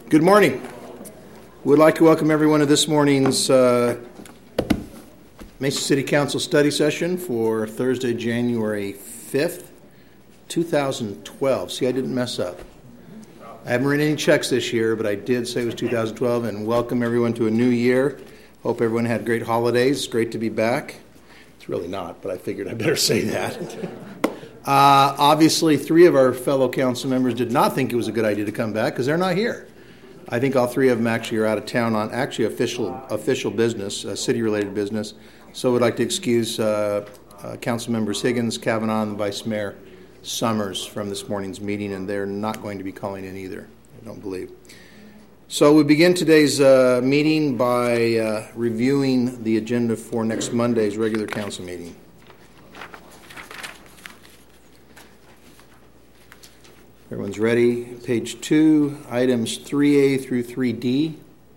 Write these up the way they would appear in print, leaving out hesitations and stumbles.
Good morning. We'd like to welcome everyone to this morning's Mesa City Council study session for Thursday, January 5th, 2012. See, I didn't mess up. I haven't written any checks this year, but I did say it was 2012, and welcome everyone to a new year. Hope everyone had great holidays. It's great to be back. It's really not, but I figured I better say that. Obviously, three of our fellow council members did not think it was a good idea to come back because they're not here. I think all three of them actually are out of town on actually official business, city-related business. So we'd like to excuse Council Members Higgins, Kavanaugh, and Vice Mayor Summers from this morning's meeting, and they're not going to be calling in either, I don't believe. So we begin today's meeting by reviewing the agenda for next Monday's regular council meeting. Everyone's ready. Page 2, items 3A through 3D.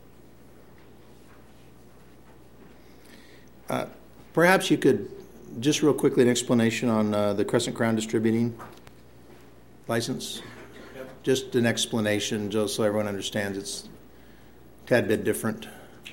Perhaps you could, just real quickly, an explanation on the Crescent Crown Distributing license. Yep. Just an explanation, just so everyone understands it's a tad bit different.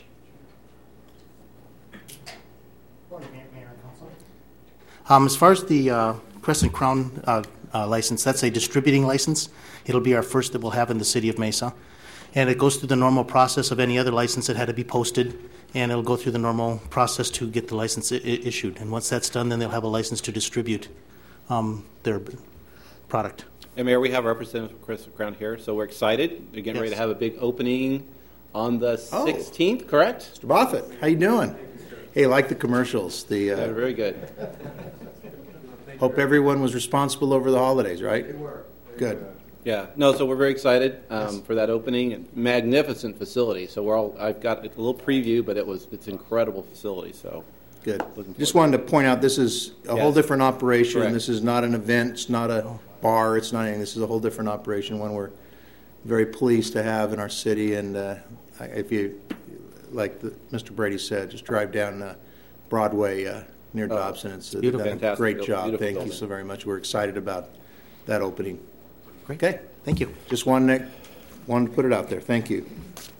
As far as the Crescent Crown license, that's a distributing license. It'll be our first that we'll have in the city of Mesa. And it goes through the normal process of any other license that had to be posted, and it'll go through the normal process to get the license issued. And once that's done, then they'll have a license to distribute their product. And Mayor, we have Representative Crescent Crown here, so we're excited. We're getting ready to have a big opening on the 16th, correct? Mr. Buffett, how you doing? Hey, like the commercials. Yeah, very good. Hope everyone was responsible over the holidays, right? They were. Good. Yeah, no, so we're very excited for that opening. And magnificent facility. So I've got a little preview, but it's an incredible facility. So good. Just wanted to point out this is a whole different operation. Correct. This is not an event. It's not a bar. It's not anything. This is a whole different operation. One we're very pleased to have in our city. And if you, like Mr. Brady said, just drive down Broadway near Dobson. It's a great job. Thank you so very much. We're excited about that opening. Great. Okay. Thank you. Just wanted to put it out there. Thank you.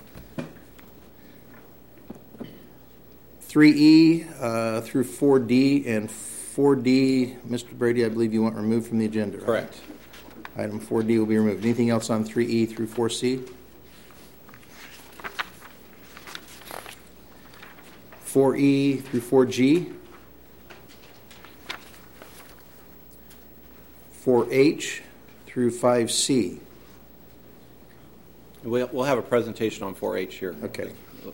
3E through 4D, and 4D, Mr. Brady, I believe you want removed from the agenda, right? Correct. Item 4D will be removed. Anything else on 3E through 4C? 4E through 4G? 4H through 5C? We'll have a presentation on 4H here. Okay.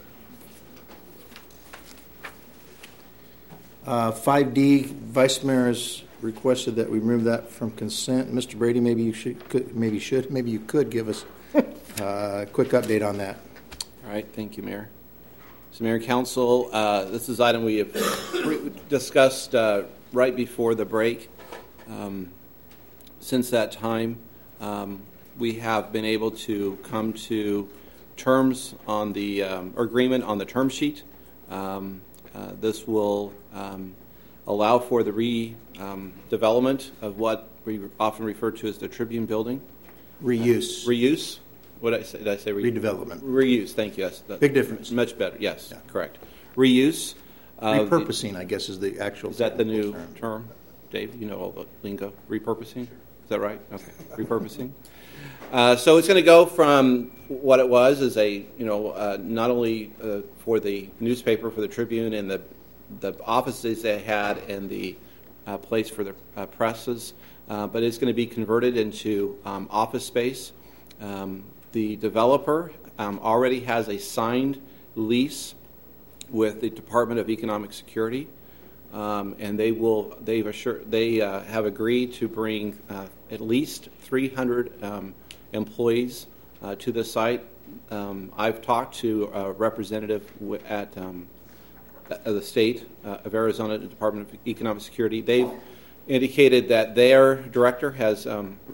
5D, Vice Mayor has requested that we remove that from consent. Mr. Brady, maybe you could give us a quick update on that. All right, thank you, Mayor. So, Mayor and Council, this is an item we have discussed right before the break. Since that time, we have been able to come to terms on the agreement on the term sheet. This will allow for the redevelopment of what we often refer to as the Tribune Building. Reuse. What did I say? Did I say redevelopment? Reuse. Thank you. That's big difference. Much better. Yes, yeah. Correct. Reuse. Repurposing, I guess, is the actual. Is that the new term, Dave? You know all the lingo. Repurposing. Is that right? Okay. Repurposing. So it's going to go from what it was as a, not only for the newspaper, for the Tribune, and the offices they had and the place for the presses, but it's going to be converted into office space. The developer already has a signed lease with the Department of Economic Security, and they have agreed to bring at least 300 employees to the site. I've talked to a representative at the state of Arizona, the Department of Economic Security. They've indicated that their director has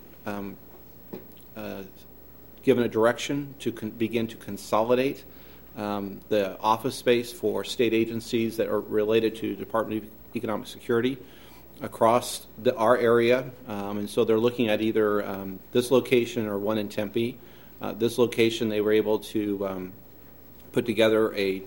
given a direction to begin to consolidate the office space for state agencies that are related to the Department of Economic Security across our area. And so they're looking at either this location or one in Tempe. this location, they were able to put together a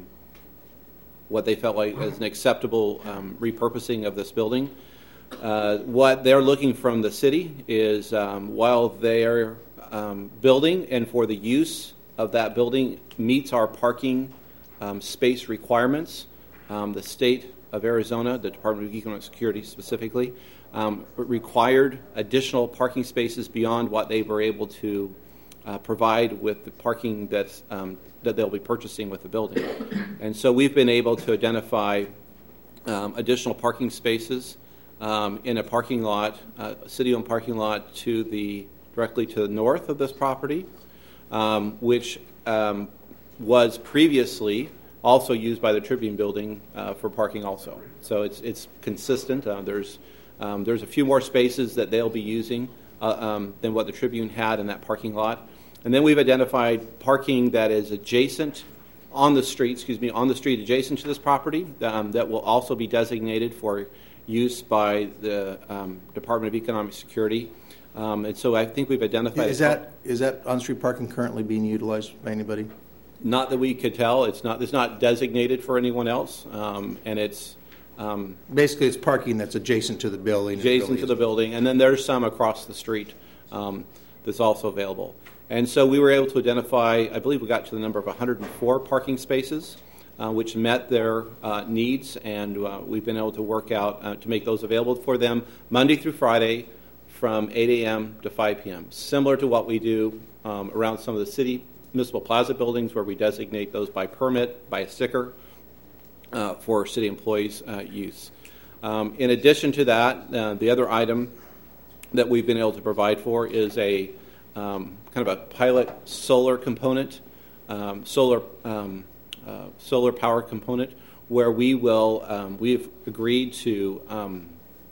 what they felt like as an acceptable repurposing of this building. What they're looking from the city is while they're building and for the use of that building meets our parking space requirements, the state of Arizona, the Department of Economic Security specifically, required additional parking spaces beyond what they were able to provide with the parking that they'll be purchasing with the building. And so we've been able to identify additional parking spaces in a parking lot, city-owned parking lot directly to the north of this property, which was previously also used by the Tribune Building for parking also. So it's consistent. There's a few more spaces that they'll be using than what the Tribune had in that parking lot. And then we've identified parking that is adjacent on the street adjacent to this property that will also be designated for use by the Department of Economic Security. And so I think we've identified... Is that on-street parking currently being utilized by anybody? Not that we could tell. It's not designated for anyone else, and it's... basically, it's parking that's adjacent to the building. Adjacent to the building, and then there's some across the street that's also available. And so we were able to identify, I believe we got to the number of 104 parking spaces, which met their needs, and we've been able to work out to make those available for them Monday through Friday from 8 a.m. to 5 p.m., similar to what we do around some of the city municipal plaza buildings where we designate those by permit, by a sticker, for city employees' use. In addition to that, the other item that we've been able to provide for is a kind of a pilot solar component, solar power component, where we've agreed to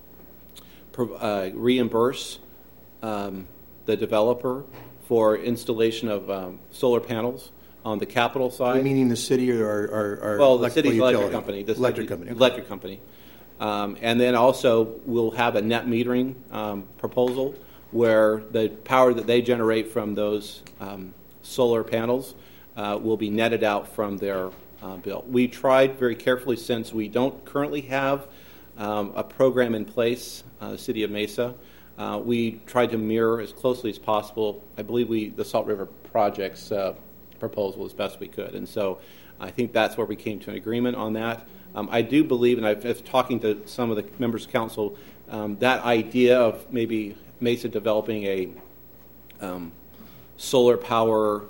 reimburse the developer for installation of solar panels on the capital side. Meaning the city or the city's electric company. Electric company. And then also we'll have a net metering proposal where the power that they generate from those solar panels will be netted out from their bill. We tried very carefully, since we don't currently have a program in place, the City of Mesa. We tried to mirror as closely as possible, I believe the Salt River Project's proposal as best we could. And so I think that's where we came to an agreement on that. I do believe, and I've been talking to some of the members of council, that idea of maybe Mesa developing a solar power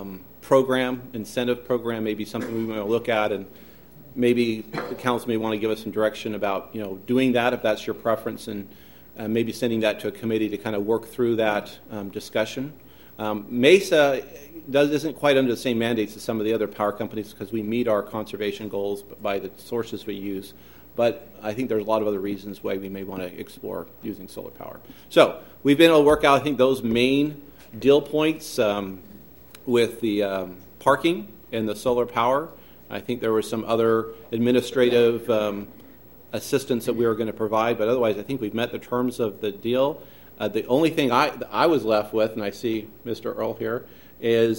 incentive program, may be something we want to look at, and maybe the council may want to give us some direction about doing that if that's your preference, and maybe sending that to a committee to kind of work through that discussion. Mesa isn't quite under the same mandates as some of the other power companies because we meet our conservation goals by the sources we use. But I think there's a lot of other reasons why we may want to explore using solar power. So we've been able to work out, I think, those main deal points with the parking and the solar power. I think there was some other administrative assistance that we were going to provide, but otherwise I think we've met the terms of the deal. The only thing I was left with, and I see Mr. Earl here, is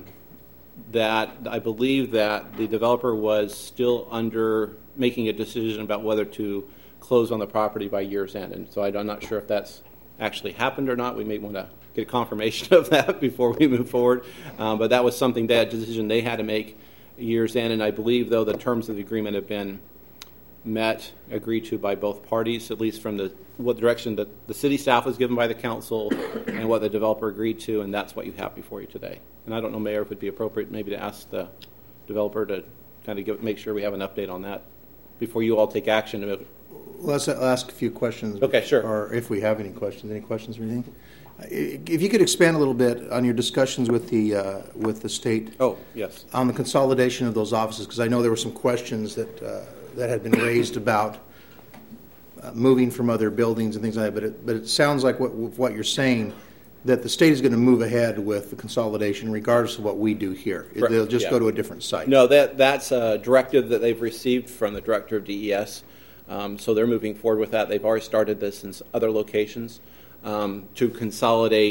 that I believe that the developer was still under making a decision about whether to close on the property by year's end. And so I'm not sure if that's actually happened or not. We may want to get confirmation of that before we move forward. But that was something, that decision they had to make year's end. And I believe, though, the terms of the agreement have been agreed to by both parties, at least from what direction that the city staff was given by the council and what the developer agreed to, and that's what you have before you today. And I don't know, Mayor, if it would be appropriate maybe to ask the developer to kind of make sure we have an update on that before you all take action. Let's ask a few questions. Okay, sure. Or if we have any questions. Any questions or anything? If you could expand a little bit on your discussions with the state. Oh, yes. On the consolidation of those offices, because I know there were some questions that had been raised about moving from other buildings and things like that. But it sounds like what you're saying, that the state is going to move ahead with the consolidation regardless of what we do here. Correct. They'll just go to a different site. No, that's a directive that they've received from the director of DES. So they're moving forward with that. They've already started this in other locations to consolidate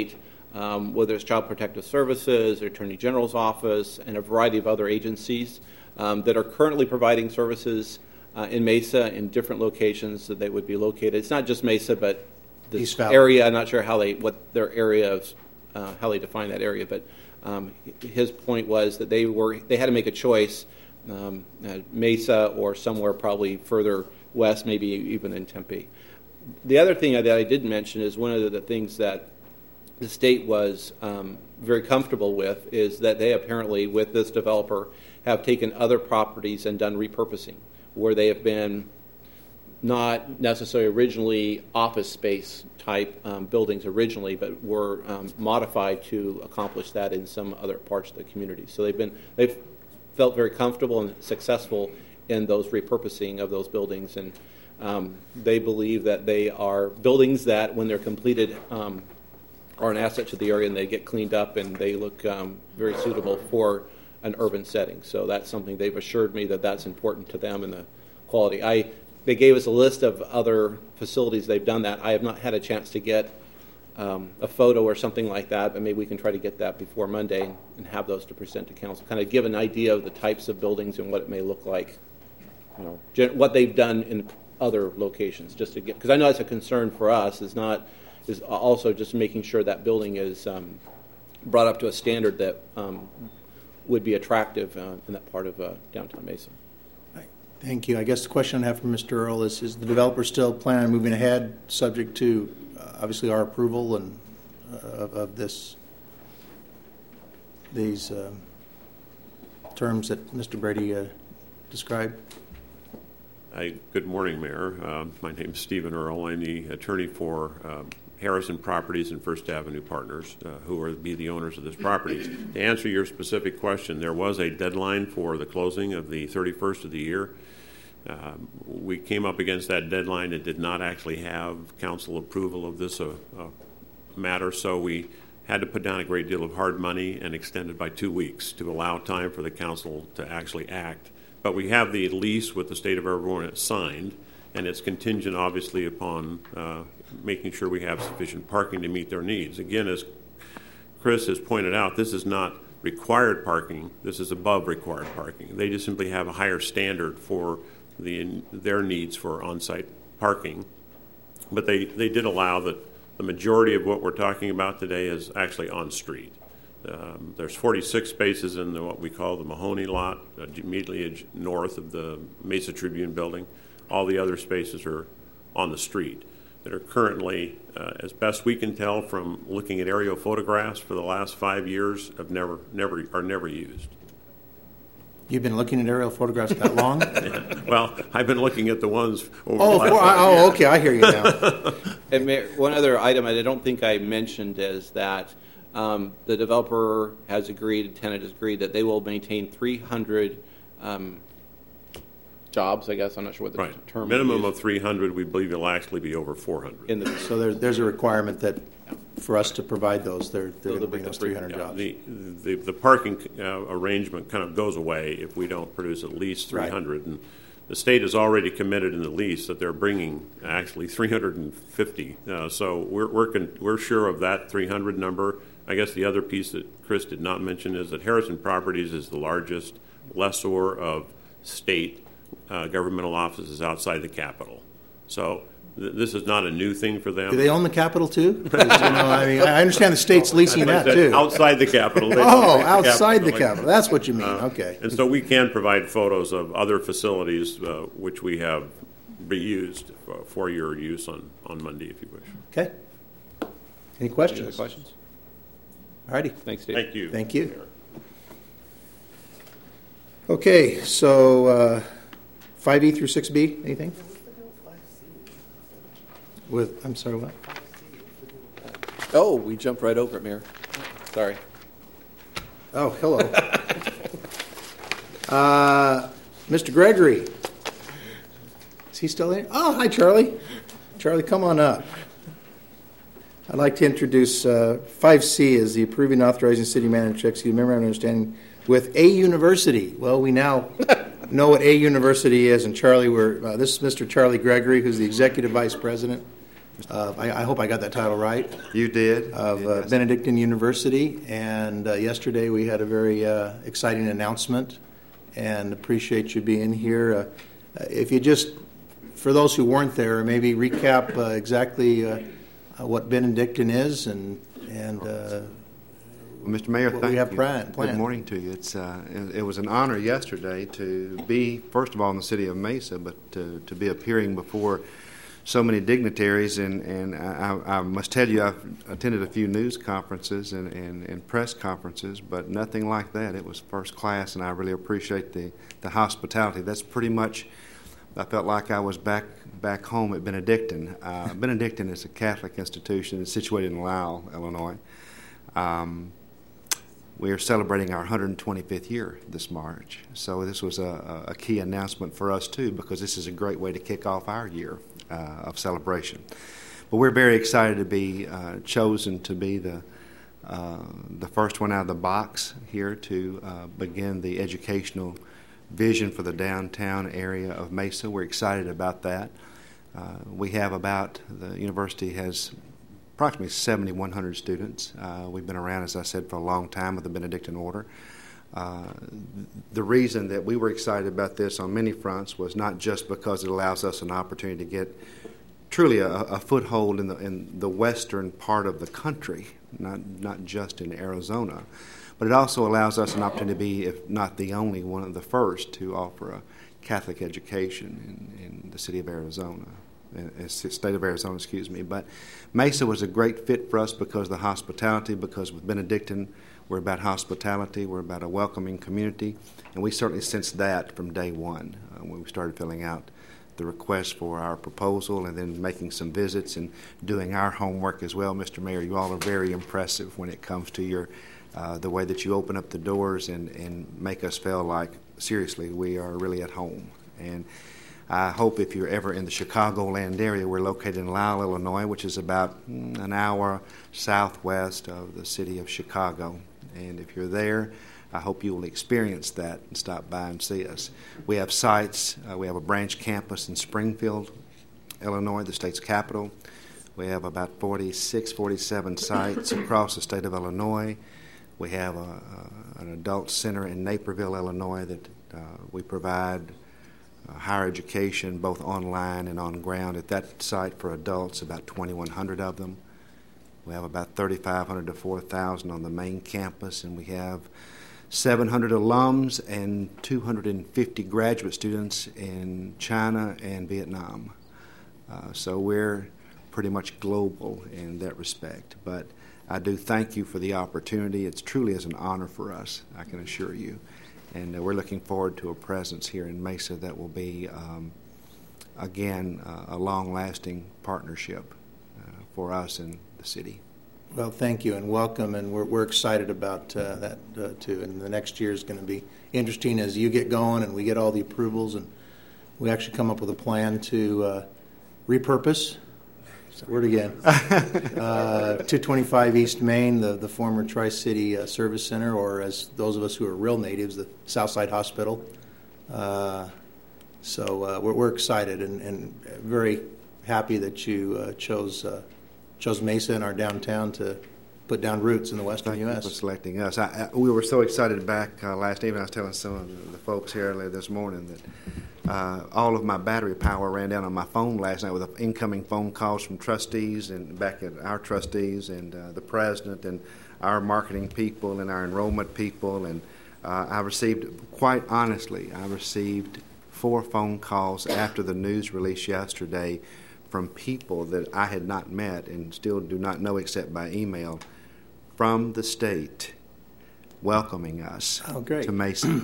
whether it's Child Protective Services, or Attorney General's office, and a variety of other agencies that are currently providing services in Mesa in different locations that they would be located. It's not just Mesa, but this area. I'm not sure what their area is, how they define that area, but his point was that they had to make a choice, Mesa or somewhere probably further west, maybe even in Tempe. The other thing that I did mention is one of the things that the state was very comfortable with is that they apparently, with this developer, have taken other properties and done repurposing where they have been not necessarily originally office space type buildings originally, but were modified to accomplish that in some other parts of the community. So they've felt very comfortable and successful in those repurposing of those buildings, and they believe that they are buildings that, when they're completed, are an asset to the area, and they get cleaned up and they look very suitable for an urban setting. So that's something they've assured me that that's important to them and the quality. They gave us a list of other facilities they've done that. I have not had a chance to get a photo or something like that, but maybe we can try to get that before Monday and have those to present to council, kind of give an idea of the types of buildings and what it may look like, what they've done in other locations, just to get, because I know that's a concern for us, is also just making sure that building is brought up to a standard that would be attractive in that part of downtown Mesa. Thank you. I guess the question I have for Mr. Earl is the developer still planning on moving ahead, subject to obviously our approval and of these terms that Mr. Brady described? Good morning, Mayor. My name is Stephen Earl. I'm the attorney for Harrison Properties and First Avenue Partners, who will be the owners of this property. To answer your specific question, there was a deadline for the closing of the 31st of the year. We came up against that deadline. It did not actually have council approval of this matter, so we had to put down a great deal of hard money and extend it by 2 weeks to allow time for the council to actually act. But we have the lease with the state of Arizona signed, and it's contingent, obviously, upon making sure we have sufficient parking to meet their needs. Again, as Chris has pointed out, this is not required parking. This is above required parking. They just simply have a higher standard for their needs for on-site parking. But they did allow that the majority of what we're talking about today is actually on-street. There's 46 spaces in what we call the Mahoney lot, immediately north of the Mesa Tribune building. All the other spaces are on the street that are currently, as best we can tell from looking at aerial photographs for the last 5 years, are never used. You've been looking at aerial photographs that long? Well, I've been looking at the ones over okay, I hear you now. And Mayor, one other item I don't think I mentioned is that the developer has agreed, tenant has agreed, that they will maintain 300 jobs, I guess. I'm not sure what the term minimum is. Of 300, we believe it'll actually be over 400. So there's a requirement that for us to provide those, they're going to bring those 300 jobs. The parking arrangement kind of goes away if we don't produce at least 300. Right. And the state has already committed in the lease that they're bringing actually 350. So we're sure of that 300 number. I guess the other piece that Chris did not mention is that Harrison Properties is the largest lessor of state governmental offices outside the Capitol. So this is not a new thing for them. Do they own the Capitol too? I understand the state's leasing that too. Outside the Capitol. Outside the Capitol. That's what you mean. Okay. And so we can provide photos of other facilities which we have reused for your use on Monday, if you wish. Okay. Any questions? Any other questions? All righty. Thanks, Dave. Thank you. Thank you. Okay, so 5E through 6B, anything? I'm sorry, what? Oh, we jumped right over it, Mayor. Sorry. Oh, hello. Mr. Gregory. Is he still there? Oh, hi, Charlie. Charlie, come on up. I'd like to introduce 5C as the approving and authorizing city manager to execute a memorandum of understanding with A University. Well, we now know what A University is, and Charlie, this is Mr. Charlie Gregory, who's the executive vice president I hope I got that title right. You did. Of Yes. Benedictine University. And yesterday we had a very exciting announcement, and appreciate you being here. If you just, for those who weren't there, maybe recap exactly what Benedictine is and Well, Mr. Mayor, what thank we have you. planned. Good morning to you. It was an honor yesterday to be, first of all, in the city of Mesa, but to be appearing before so many dignitaries. And I must tell you, I've attended a few news conferences and press conferences, but nothing like that. It was first class, and I really appreciate the hospitality. That's pretty much, I felt like I was back home at Benedictine. Benedictine is a Catholic institution. It's situated in Lisle, Illinois. We are celebrating our 125th year this March. So this was a key announcement for us, too, because this is a great way to kick off our year of celebration. But we're very excited to be chosen to be the first one out of the box here to begin the educational vision for the downtown area of Mesa. We're excited about that. We have the university has approximately 7,100 students. We've been around, as I said, for a long time with the Benedictine Order. The reason that we were excited about this on many fronts was not just because it allows us an opportunity to get truly a foothold in the western part of the country, not just in Arizona, but it also allows us an opportunity to be, if not the only one of the first, to offer a Catholic education in the city of Arizona. State of Arizona, excuse me. But Mesa was a great fit for us because of the hospitality, because with Benedictine, we're about hospitality, we're about a welcoming community, and we certainly sensed that from day one when we started filling out the request for our proposal and then making some visits and doing our homework as well. Mr. Mayor, you all are very impressive when it comes to your the way that you open up the doors and make us feel like, seriously, we are really at home. And I hope if you're ever in the Chicagoland area, we're located in Lisle, Illinois, which is about an hour southwest of the city of Chicago. And if you're there, I hope you will experience that and stop by and see us. We have sites. We have a branch campus in Springfield, Illinois, the state's capital. We have about 46, 47 sites across the state of Illinois. We have an adult center in Naperville, Illinois, that we provide higher education, both online and on ground. At that site for adults, about 2,100 of them. We have about 3,500 to 4,000 on the main campus, and we have 700 alums and 250 graduate students in China and Vietnam. So we're pretty much global in that respect. But I do thank you for the opportunity. It truly is an honor for us, I can assure you. And we're looking forward to a presence here in Mesa that will be, again, a long-lasting partnership for us and the city. Well, thank you and welcome, and we're excited about that too. And the next year is going to be interesting as you get going and we get all the approvals, and we actually come up with a plan to repurpose. Word again. 225 East Main, the former Tri-City Service Center, or as those of us who are real natives, the Southside Hospital. So we're excited and very happy that you chose Mesa in our downtown to put down roots in the western U.S. Thank you for selecting us. We were so excited back last evening. I was telling some of the folks here earlier this morning that all of my battery power ran down on my phone last night with incoming phone calls from trustees and back at our trustees and the president and our marketing people and our enrollment people. And I received, quite honestly, 4 phone calls after the news release yesterday from people that I had not met and still do not know except by email from the state welcoming us to Mesa.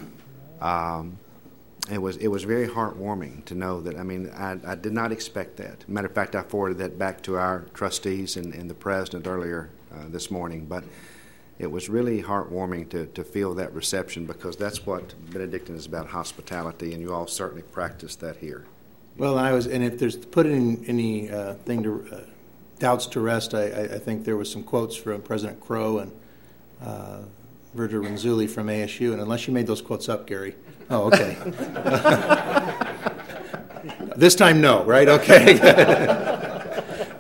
It was very heartwarming to know that. I mean, I did not expect that. Matter of fact, I forwarded that back to our trustees and the president earlier this morning. But it was really heartwarming to feel that reception, because that's what Benedictine is about, hospitality, and you all certainly practice that here. Well, and if there's any thing to doubts to rest, I think there was some quotes from President Crow and Virgil Renzulli from ASU, and unless you made those quotes up, Gary. Oh, okay. This time, no, right? Okay.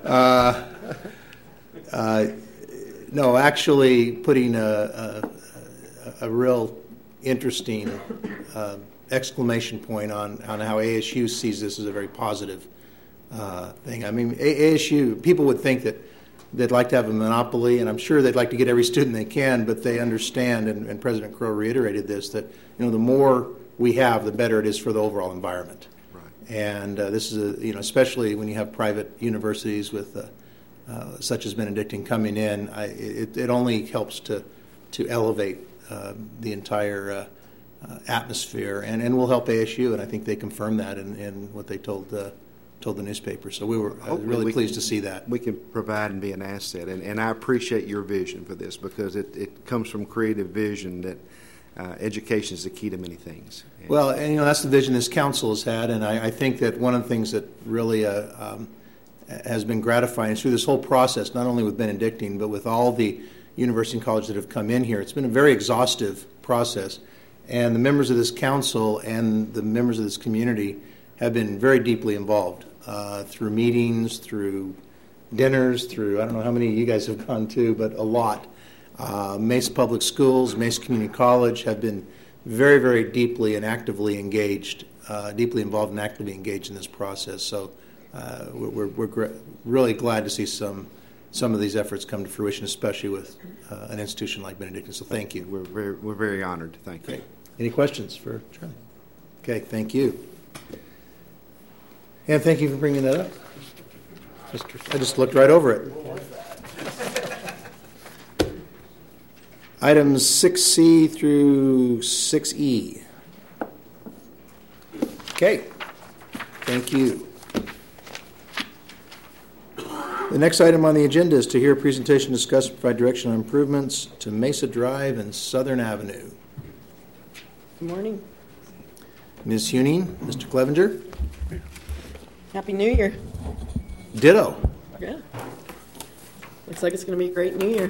No, actually putting a real interesting exclamation point on how ASU sees this as a very positive thing. I mean, ASU, people would think that they'd like to have a monopoly, and I'm sure they'd like to get every student they can, but they understand, and President Crow reiterated this, that the more we have, the better it is for the overall environment. Right. And this is, especially when you have private universities with such as Benedictine coming in, it only helps to elevate the entire atmosphere, and will help ASU, and I think they confirmed that in what they told the newspaper. So we were really pleased to see that. We can provide and be an asset, and I appreciate your vision for this, because it comes from creative vision that education is the key to many things. Well, and that's the vision this council has had, and I think that one of the things that really has been gratifying through this whole process, not only with Benedictine, but with all the university and colleges that have come in here. It's been a very exhaustive process, and the members of this council and the members of this community have been very deeply involved through meetings, through dinners, through, I don't know how many you guys have gone to, but a lot. Mesa Public Schools, Mesa Community College have been very, very deeply and actively engaged, deeply involved and actively engaged in this process. So we're really glad to see some of these efforts come to fruition, especially with an institution like Benedictine. So thank you. We're very honored. Thank you. Okay. Any questions for Charlie? Okay, thank you. And thank you for bringing that up. I just looked right over it. Items 6C through 6E. Okay, thank you. The next item on the agenda is to hear a presentation, discuss, and provide direction on improvements to Mesa Drive and Southern Avenue. Good morning. Ms. Huning, Mr. Clevenger. Happy New Year. Ditto. Yeah. Looks like it's going to be a great New Year.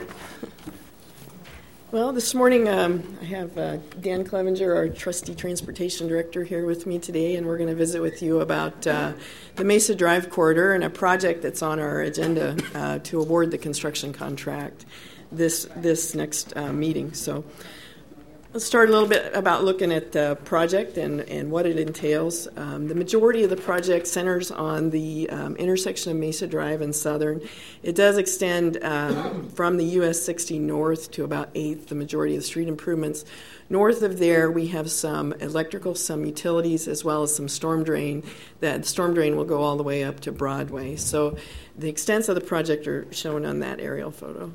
Well, this morning I have Dan Clevenger, our Trustee Transportation Director, here with me today, and we're going to visit with you about the Mesa Drive Corridor and a project that's on our agenda to award the construction contract this next meeting. So let's start a little bit about looking at the project and what it entails. The majority of the project centers on the intersection of Mesa Drive and Southern. It does extend from the US 60 north to about 8th, the majority of the street improvements. North of there, we have some electrical, some utilities, as well as some storm drain. That storm drain will go all the way up to Broadway. So the extents of the project are shown on that aerial photo.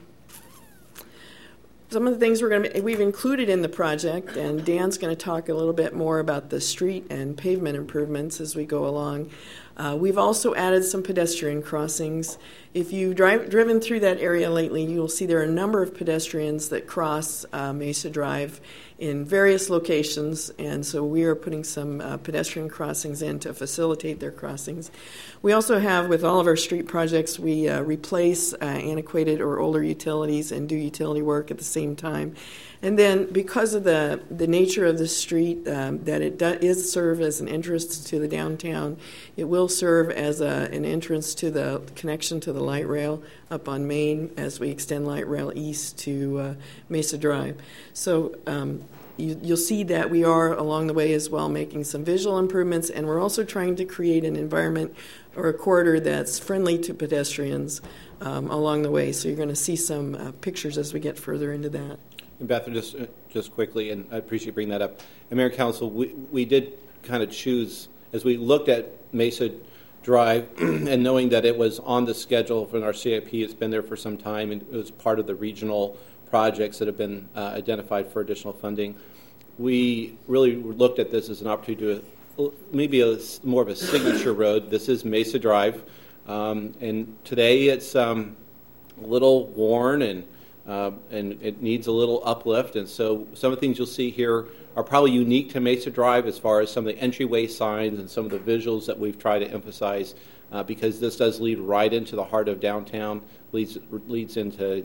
Some of the things we've included in the project, and Dan's going to talk a little bit more about the street and pavement improvements as we go along. We've also added some pedestrian crossings. If you've driven through that area lately, you'll see there are a number of pedestrians that cross Mesa Drive in various locations, and so we are putting some pedestrian crossings in to facilitate their crossings. We also have, with all of our street projects, we replace antiquated or older utilities and do utility work at the same time. And then because of the nature of the street, that it is serve as an entrance to the downtown, it will serve as an entrance to the connection to the light rail up on Main as we extend light rail east to Mesa Drive. So you'll see that we are along the way as well making some visual improvements, and we're also trying to create an environment or a corridor that's friendly to pedestrians along the way. So you're going to see some pictures as we get further into that. And Beth, just quickly, and I appreciate you bringing that up. And Mayor and Council, we did kind of choose, as we looked at Mesa Drive and knowing that it was on the schedule for our CIP, it's been there for some time, and it was part of the regional projects that have been identified for additional funding. We really looked at this as an opportunity to maybe more of a signature road. This is Mesa Drive, and today it's a little worn and it needs a little uplift. And so some of the things you'll see here are probably unique to Mesa Drive as far as some of the entryway signs and some of the visuals that we've tried to emphasize because this does lead right into the heart of downtown, leads into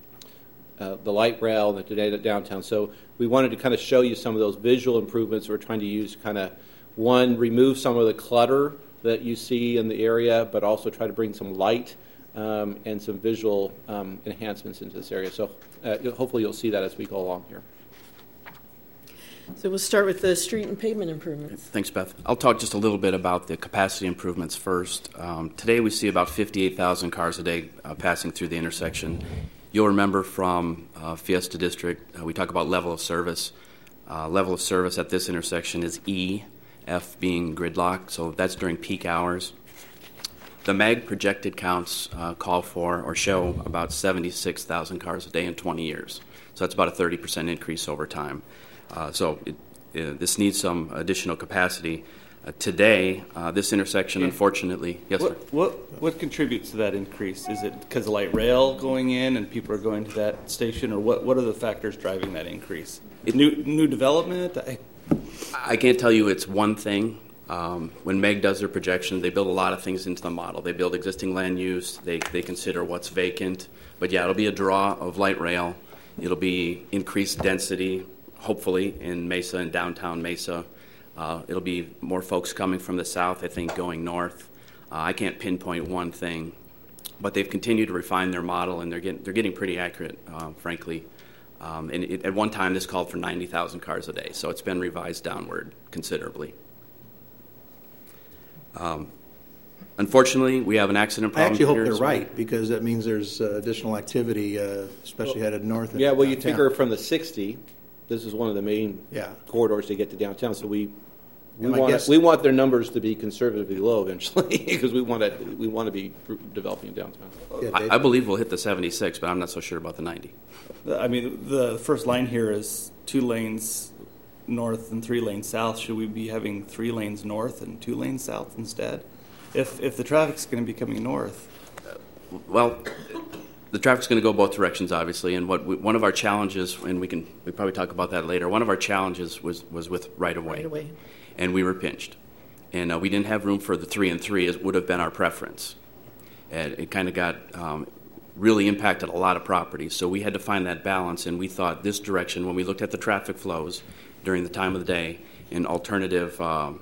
the light rail and the downtown. So we wanted to kind of show you some of those visual improvements we're trying to use to kind of, one, remove some of the clutter that you see in the area, but also try to bring some light and some visual enhancements into this area. So hopefully you'll see that as we go along here. So we'll start with the street and pavement improvements. Thanks, Beth. I'll talk just a little bit about the capacity improvements first. Today we see about 58,000 cars a day passing through the intersection. You'll remember from Fiesta District, we talk about level of service. Level of service at this intersection is E, F being gridlock, so that's during peak hours. The MAG projected counts call for or show about 76,000 cars a day in 20 years. So that's about a 30% increase over time. This needs some additional capacity. Today, this intersection, unfortunately, yes, sir. What contributes to that increase? Is it because of light rail going in and people are going to that station, or what are the factors driving that increase? New development? I can't tell you it's one thing. When MEG does their projection, they build a lot of things into the model. They build existing land use. They consider what's vacant. But yeah, it'll be a draw of light rail. It'll be increased density, hopefully, in Mesa and downtown Mesa. It'll be more folks coming from the south, I think, going north. I can't pinpoint one thing, but they've continued to refine their model, and they're getting pretty accurate, frankly. At one time, this called for 90,000 cars a day, so it's been revised downward considerably. Unfortunately, we have an accident problem. I actually hope here they're as well. right, because that means there's additional activity, especially headed north. Yeah, well, you figure from the 60, this is one of the main corridors to get to downtown, so we want their numbers to be conservatively low eventually because we want to be developing downtown. I believe we'll hit the 76, but I'm not so sure about the 90. I mean, the first line here is 2 lanes north and 3 lanes south. Should we be having 3 lanes north and 2 lanes south instead? If the traffic's going to be coming north. Well, the traffic's going to go both directions, obviously, and one of our challenges, and we probably talk about that later. One of our challenges was with right-of-way, and we were pinched, and we didn't have room for the 3 and 3. It would have been our preference. And it kind of got really impacted a lot of properties, so we had to find that balance. And we thought this direction, when we looked at the traffic flows during the time of the day and alternative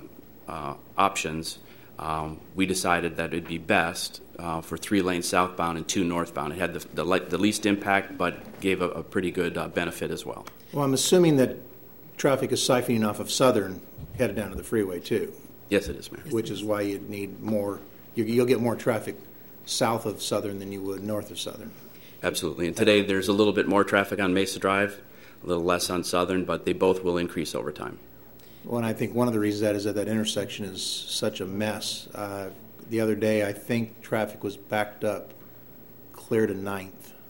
options. We decided that it'd be best for 3 lanes southbound and 2 northbound. It had the least impact, but gave a pretty good benefit as well. Well, I'm assuming that traffic is siphoning off of Southern headed down to the freeway too. Yes, it is, Mayor. Which is why you'd need more. You'll get more traffic south of Southern than you would north of Southern. Absolutely. And today there's a little bit more traffic on Mesa Drive, a little less on Southern, but they both will increase over time. Well, and I think one of the reasons that intersection is such a mess. The other day, I think traffic was backed up clear to 9th,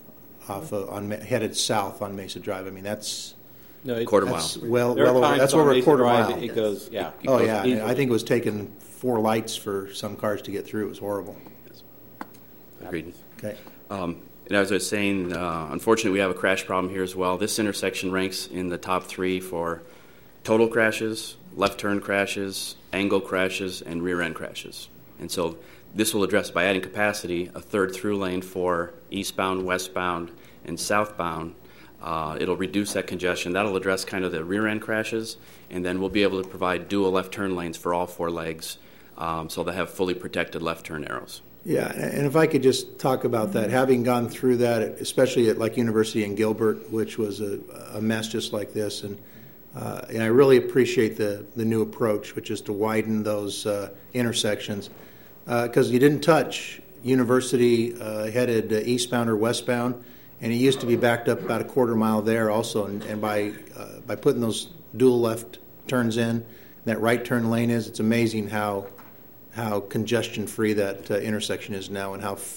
headed south on Mesa Drive. I mean, that's quarter mile. Well over. That's over a quarter mile. It goes, yeah. Oh, yeah. I think it was taking 4 lights for some cars to get through. It was horrible. Yes. Agreed. Okay. And as I was saying, unfortunately, we have a crash problem here as well. This intersection ranks in the top 3 for total crashes, left turn crashes, angle crashes, and rear end crashes. And so this will address, by adding capacity, a 3rd through lane for eastbound, westbound, and southbound. It'll reduce that congestion. That'll address kind of the rear end crashes, and then we'll be able to provide dual left turn lanes for all 4 legs, so they'll have fully protected left turn arrows. Yeah, and if I could just talk about that, having gone through that, especially at like University in Gilbert, which was a mess just like this, and I really appreciate the new approach, which is to widen those intersections, because you didn't touch University headed eastbound or westbound, and it used to be backed up about a quarter mile there also, and by putting those dual left turns in, that right turn lane is, it's amazing how congestion-free that intersection is now, and how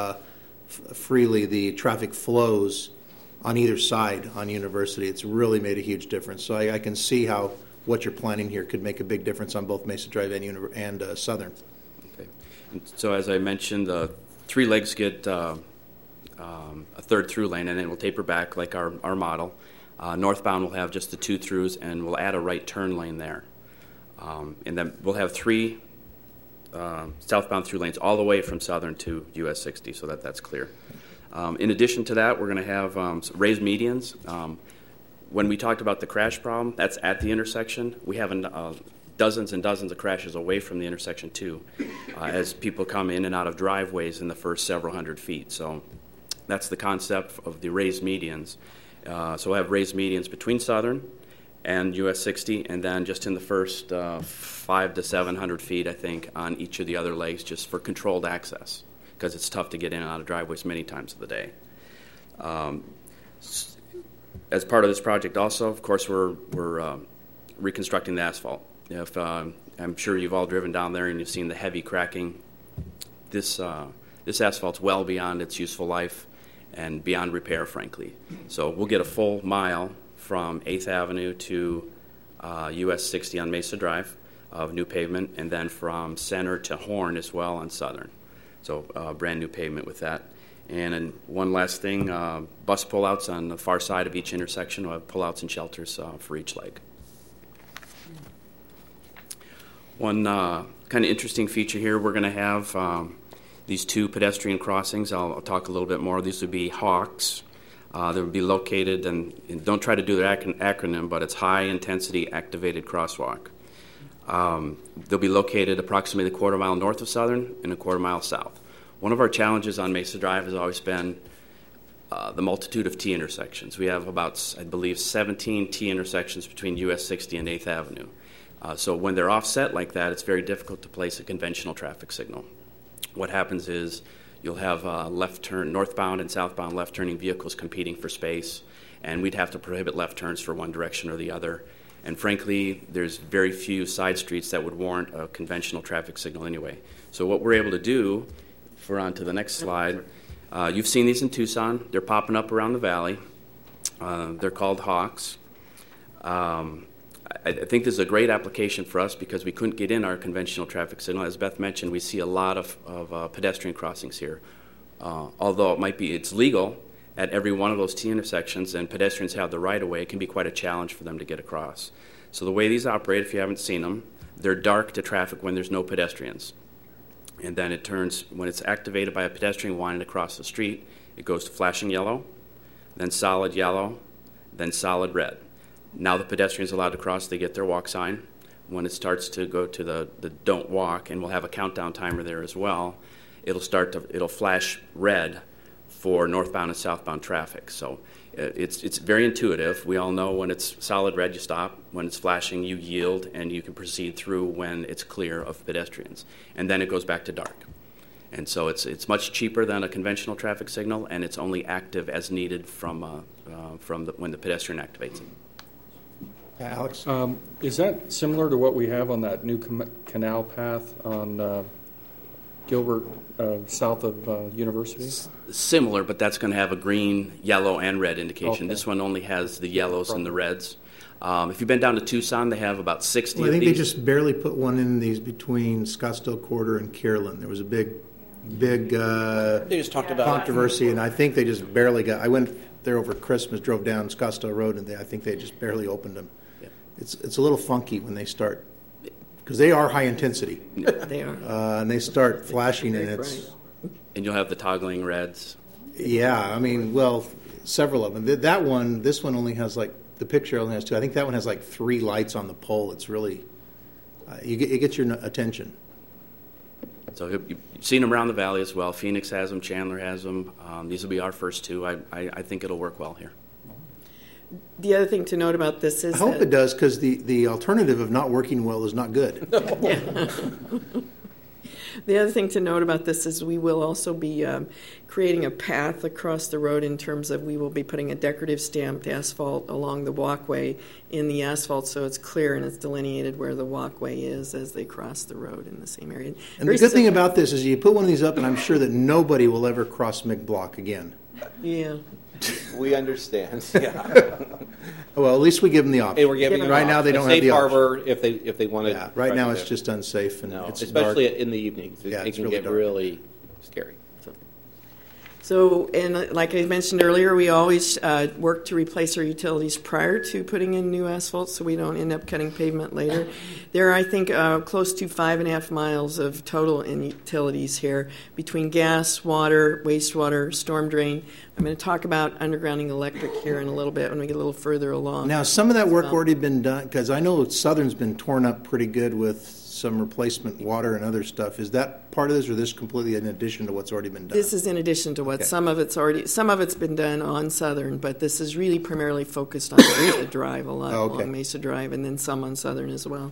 freely the traffic flows on either side on University. It's really made a huge difference. So I can see how what you're planning here could make a big difference on both Mesa Drive and Southern. Okay. And so as I mentioned, the 3 legs get a 3rd through lane, and then we'll taper back like our model. Northbound will have just the 2 throughs, and we'll add a right turn lane there. And then we'll have 3 southbound through lanes all the way from Southern to US 60, so that's clear. In addition to that, we're going to have raised medians. When we talked about the crash problem, that's at the intersection. We have dozens and dozens of crashes away from the intersection too, as people come in and out of driveways in the first several hundred feet. So that's the concept of the raised medians. So we'll have raised medians between Southern and US 60, and then just in the first 500 to 700 feet, I think, on each of the other legs, just for controlled access, because it's tough to get in and out of driveways many times of the day. As part of this project also, of course, we're reconstructing the asphalt. If I'm sure you've all driven down there and you've seen the heavy cracking. This asphalt's well beyond its useful life and beyond repair, frankly. So we'll get a full mile from 8th Avenue to US 60 on Mesa Drive of new pavement, and then from Center to Horn as well on Southern. So brand new pavement with that. And then one last thing, bus pullouts on the far side of each intersection. We'll have pullouts and shelters for each leg. One kind of interesting feature here, we're going to have these two pedestrian crossings. I'll talk a little bit more. These would be Hawks. They would be located, and don't try to do the acronym, but it's High Intensity Activated Crosswalk. They'll be located approximately a quarter mile north of Southern and a quarter mile south. One of our challenges on Mesa Drive has always been the multitude of T intersections. We have about, I believe, 17 T intersections between US 60 and 8th Avenue. So when they're offset like that, it's very difficult to place a conventional traffic signal. What happens is you'll have left turn, northbound and southbound left turning vehicles competing for space, and we'd have to prohibit left turns for one direction or the other. And frankly, there's very few side streets that would warrant a conventional traffic signal anyway. So what we're able to do, if we're on to the next slide, you've seen these in Tucson. They're popping up around the valley. They're called Hawks. I think this is a great application for us because we couldn't get in our conventional traffic signal. As Beth mentioned, we see a lot of pedestrian crossings here. Although it's legal at every one of those T intersections and pedestrians have the right of way, it can be quite a challenge for them to get across. So the way these operate, if you haven't seen them, they're dark to traffic when there's no pedestrians. And then it turns, when it's activated by a pedestrian winding across the street, it goes to flashing yellow, then solid yellow, then solid red. Now the pedestrian's allowed to cross, they get their walk sign. When it starts to go to the don't walk, and we'll have a countdown timer there as well, it'll flash red for northbound and southbound traffic. So it's very intuitive. We all know when it's solid red, you stop. When it's flashing, you yield, and you can proceed through when it's clear of pedestrians. And then it goes back to dark. And so it's much cheaper than a conventional traffic signal, and it's only active as needed from when the pedestrian activates it. Alex? Is that similar to what we have on that new canal path on Gilbert, south of University? Similar, but that's going to have a green, yellow, and red indication. Okay. This one only has the yellows and the reds. If you've been down to Tucson, they have about 60 Well, I think of they these. just barely put one in these between Scottsdale Quarter and Kierland. There was a big They just talked about controversy, and I think they just barely got. I went there over Christmas, drove down Scottsdale Road, and I think they just barely opened them. Yeah. It's a little funky when they start, because they are high intensity, They are. and they start flashing, and Very it's bright. And you'll have the toggling reds. yeah. I mean, well, several of them. That one, this one only has the picture only has two. I think that one has 3 lights on the pole. It's really it gets your attention. So you've seen them around the valley as well. Phoenix has them. Chandler has them. These will be our first two. I think it'll work well here. The other thing to note about this is I hope it does, because the alternative of not working well is not good. The other thing to note about this is we will also be creating a path across the road in terms of we will be putting a decorative stamped asphalt along the walkway in the asphalt so it's clear and it's delineated where the walkway is as they cross the road in the same area. And the good thing about this is you put one of these up, and I'm sure that nobody will ever cross McBlock again. Yeah. We understand. Yeah. Well, at least we give them the option. And we're giving them right now they a don't have safe the option. harbor if they want to. Yeah, right now it's just unsafe, and no, it's especially dark. in the evenings. Yeah, It it's can really get dark. really scary. So, and like I mentioned earlier, we always work to replace our utilities prior to putting in new asphalt so we don't end up cutting pavement later. There are, I think, close to 5.5 miles of total in utilities here between gas, water, wastewater, storm drain. I'm going to talk about undergrounding electric here in a little bit when we get a little further along. Now, some of that work already been done, because I know Southern's been torn up pretty good with some replacement water and other stuff. Is that part of this, or this completely in addition to what's already been done? This is in addition to what Okay. some of it's been done on Southern, but this is really primarily focused on Mesa Drive, a lot along Mesa Drive, and then some on Southern as well.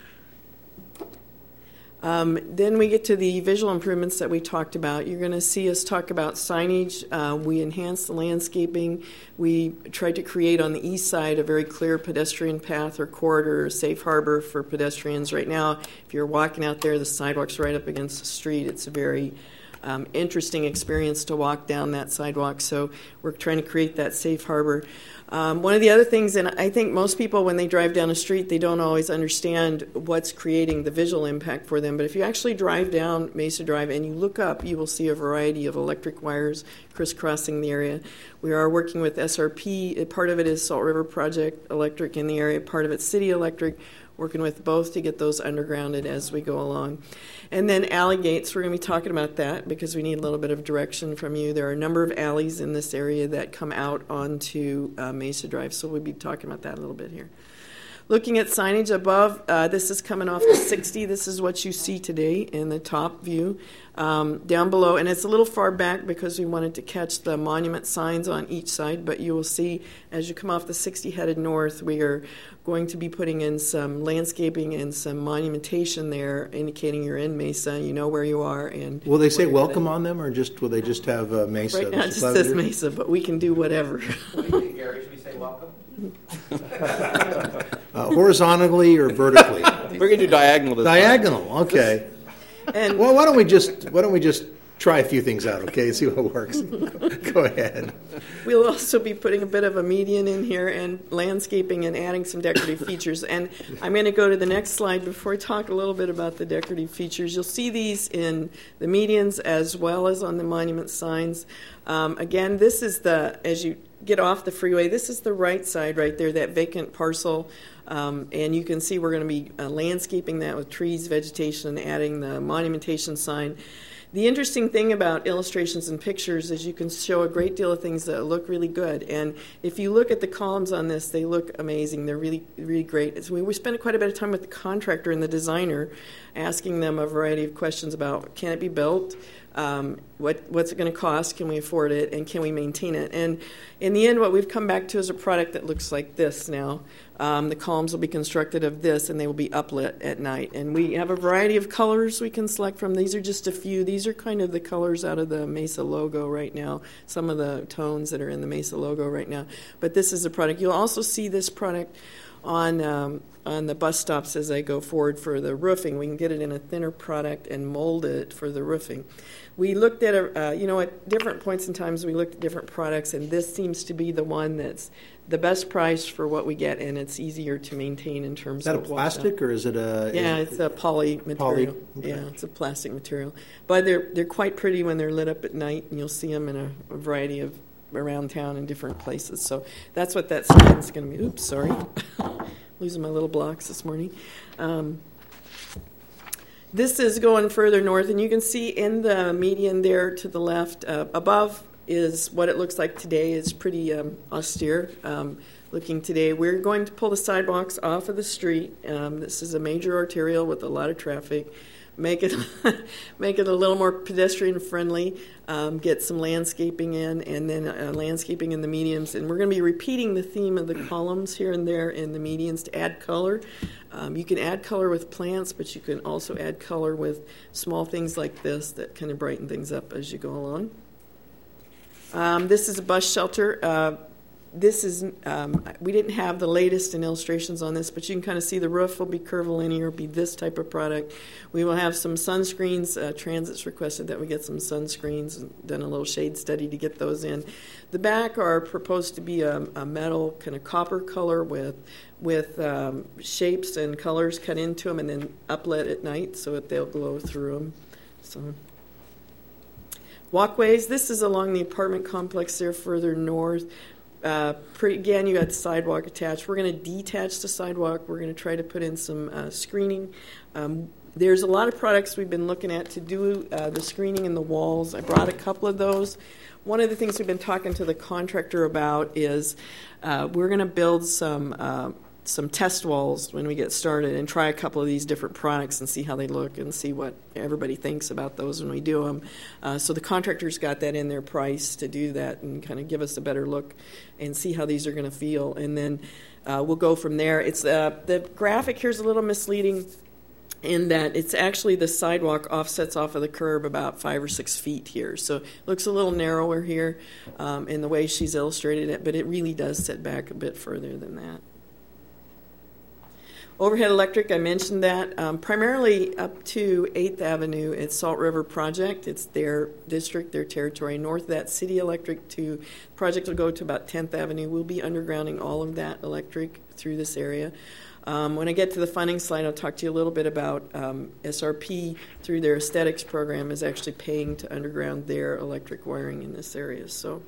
Then we get to the visual improvements that we talked about. You're going to see us talk about signage. We enhanced the landscaping. We tried to create on the east side a very clear pedestrian path or corridor, or safe harbor for pedestrians. Right now, if you're walking out there, the sidewalk's right up against the street. It's a very interesting experience to walk down that sidewalk. So we're trying to create that safe harbor. One of the other things, and I think most people when they drive down a street, they don't always understand what's creating the visual impact for them. But if you actually drive down Mesa Drive and you look up, you will see a variety of electric wires crisscrossing the area. We are working with SRP. Part of it is Salt River Project Electric in the area. Part of it's City Electric. Working with both to get those undergrounded as we go along. And then alley gates, we're going to be talking about that because we need a little bit of direction from you. There are a number of alleys in this area that come out onto Mesa Drive, so we'll be talking about that a little bit here. Looking at signage above, this is coming off the 60. This is what you see today in the top view. Down below, and it's a little far back because we wanted to catch the monument signs on each side, but you will see as you come off the 60 headed north, we are going to be putting in some landscaping and some monumentation there indicating you're in Mesa, you know where you are. And will they say welcome on them, or will they just have Mesa? Right now it just says Mesa, but we can do whatever. What do you think, Gary? Should we say welcome? Horizontally or vertically? We're going to do diagonal this time. Diagonal, okay. And well, why don't we just try a few things out, okay? See what works. Go ahead. We'll also be putting a bit of a median in here and landscaping and adding some decorative features. And I'm going to go to the next slide before I talk a little bit about the decorative features. You'll see these in the medians as well as on the monument signs. Again, this is as you get off the freeway, this is the right side right there, that vacant parcel. And you can see we're going to be landscaping that with trees, vegetation, and adding the monumentation sign. The interesting thing about illustrations and pictures is you can show a great deal of things that look really good. And if you look at the columns on this, they look amazing. They're really, really great. So we spent quite a bit of time with the contractor and the designer asking them a variety of questions about, can it be built? What's it going to cost? Can we afford it? And can we maintain it? And in the end, what we've come back to is a product that looks like this now. The columns will be constructed of this, and they will be uplit at night. And we have a variety of colors we can select from. These are just a few. These are kind of the colors out of the Mesa logo right now, some of the tones that are in the Mesa logo right now. But this is a product. You'll also see this product on the bus stops as I go forward for the roofing. We can get it in a thinner product and mold it for the roofing. We looked at, at different points in times, we looked at different products, and this seems to be the one that's the best price for what we get, and it's easier to maintain in terms of... Is that a plastic, or is it a... Yeah, it's a poly material. Okay. Yeah, it's a plastic material. But they're quite pretty when they're lit up at night, and you'll see them in a variety of around town in different places. So that's what that sign's going to be. Oops, sorry. Losing my little blocks this morning. This is going further north, and you can see in the median there to the left, above is what it looks like today. It's pretty austere looking today. We're going to pull the sidewalks off of the street. This is a major arterial with a lot of traffic. Make it a little more pedestrian friendly. Get some landscaping in, and then landscaping in the medians. And we're going to be repeating the theme of the columns here and there in the medians to add color. You can add color with plants, but you can also add color with small things like this that kind of brighten things up as you go along. This is a bus shelter. This is, we didn't have the latest in illustrations on this, but you can kind of see the roof will be curvilinear, be this type of product. We will have some sunscreens. Transit's requested that we get some sunscreens and done a little shade study to get those in. The back are proposed to be a metal kind of copper color with shapes and colors cut into them and then uplit at night so that they'll glow through them. So Walkways, this is along the apartment complex there further north. Again, you got the sidewalk attached. We're going to detach the sidewalk. We're going to try to put in some screening. There's a lot of products we've been looking at to do the screening in the walls. I brought a couple of those. One of the things we've been talking to the contractor about is we're going to build some test walls when we get started and try a couple of these different products and see how they look and see what everybody thinks about those when we do them. So the contractor's got that in their price to do that and kind of give us a better look and see how these are going to feel. And then we'll go from there. It's the graphic here's a little misleading in that it's actually the sidewalk offsets off of the curb about 5 or 6 feet here. So it looks a little narrower here in the way she's illustrated it, but it really does set back a bit further than that. Overhead electric, I mentioned that. Primarily up to 8th Avenue, it's Salt River Project. It's their district, their territory. North of that, City Electric project will go to about 10th Avenue. We'll be undergrounding all of that electric through this area. When I get to the funding slide, I'll talk to you a little bit about SRP through their aesthetics program is actually paying to underground their electric wiring in this area. So,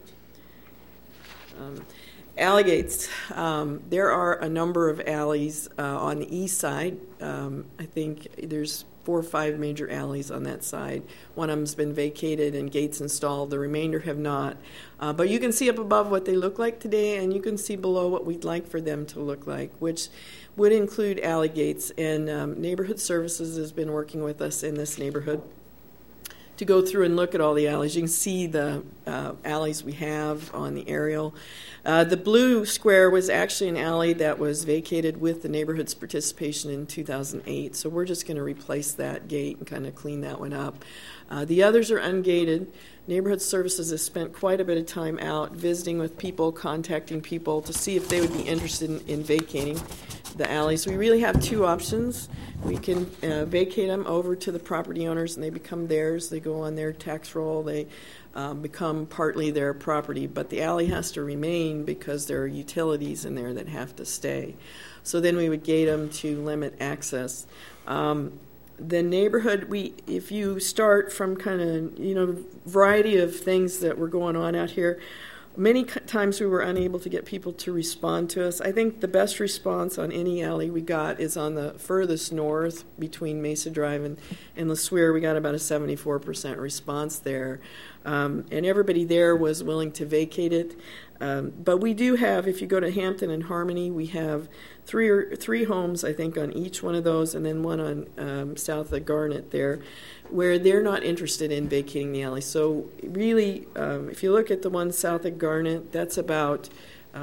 alley gates. There are a number of alleys on the east side. I think there's 4 or 5 major alleys on that side. One of them's been vacated and gates installed. The remainder have not. But you can see up above what they look like today, and you can see below what we'd like for them to look like, which would include alley gates. And Neighborhood Services has been working with us in this neighborhood to go through and look at all the alleys. You can see the alleys we have on the aerial. The blue square was actually an alley that was vacated with the neighborhood's participation in 2008, so we're just going to replace that gate and kind of clean that one up. The others are ungated. Neighborhood Services has spent quite a bit of time out visiting with people, contacting people to see if they would be interested in vacating the alleys. We really have 2 options. We can vacate them over to the property owners and they become theirs. They go on their tax roll. They become partly their property, but the alley has to remain because there are utilities in there that have to stay. So then we would gate them to limit access. The neighborhood, if you start from kind of, variety of things that were going on out here, many times we were unable to get people to respond to us. I think the best response on any alley we got is on the furthest north between Mesa Drive and LeSueur. We got about a 74% response there. And everybody there was willing to vacate it. But we do have, if you go to Hampton and Harmony, we have three homes, I think, on each one of those, and then one on south of Garnet there, where they're not interested in vacating the alley. So really, if you look at the one south of Garnet, that's about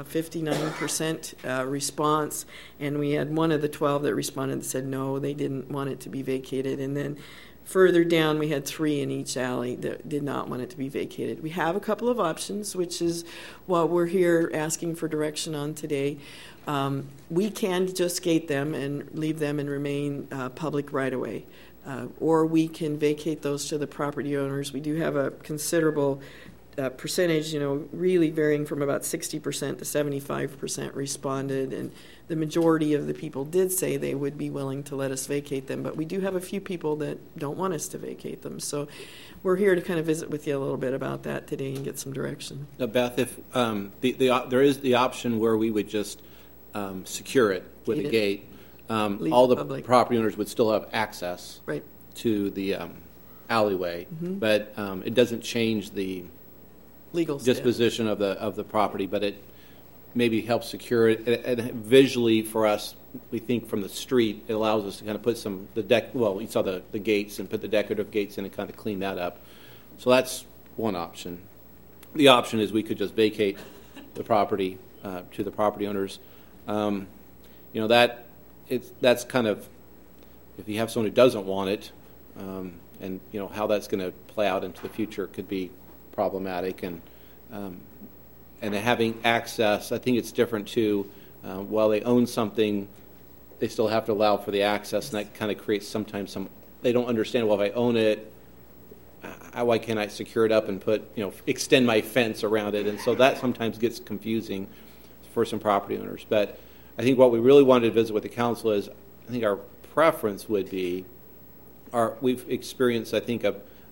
59% response, and we had one of the 12 that responded that said no, they didn't want it to be vacated, and then further down, we had 3 in each alley that did not want it to be vacated. We have a couple of options, which is what we're here asking for direction on today. We can just gate them and leave them and remain public right-of-way, or we can vacate those to the property owners. We do have a considerable percentage, really varying from about 60% to 75% responded, and the majority of the people did say they would be willing to let us vacate them, but we do have a few people that don't want us to vacate them. So we're here to kind of visit with you a little bit about that today and get some direction. Now, Beth, if there is the option where we would just secure it with a gate, all the property owners would still have access to the alleyway, but it doesn't change the legal disposition of the property, but it maybe helps secure it. And visually for us, we think from the street, it allows us to kind of put you saw the gates and put the decorative gates in and kind of clean that up. So that's one option. The option is we could just vacate the property to the property owners. That's kind of, if you have someone who doesn't want it, and how that's going to play out into the future could be problematic, and having access, I think it's different too. While they own something, they still have to allow for the access, and that kind of creates sometimes they don't understand. Well, if I own it, why can't I secure it up and extend my fence around it? And so that sometimes gets confusing for some property owners. But I think what we really wanted to visit with the council is, I think our preference would be, we've experienced, I think, a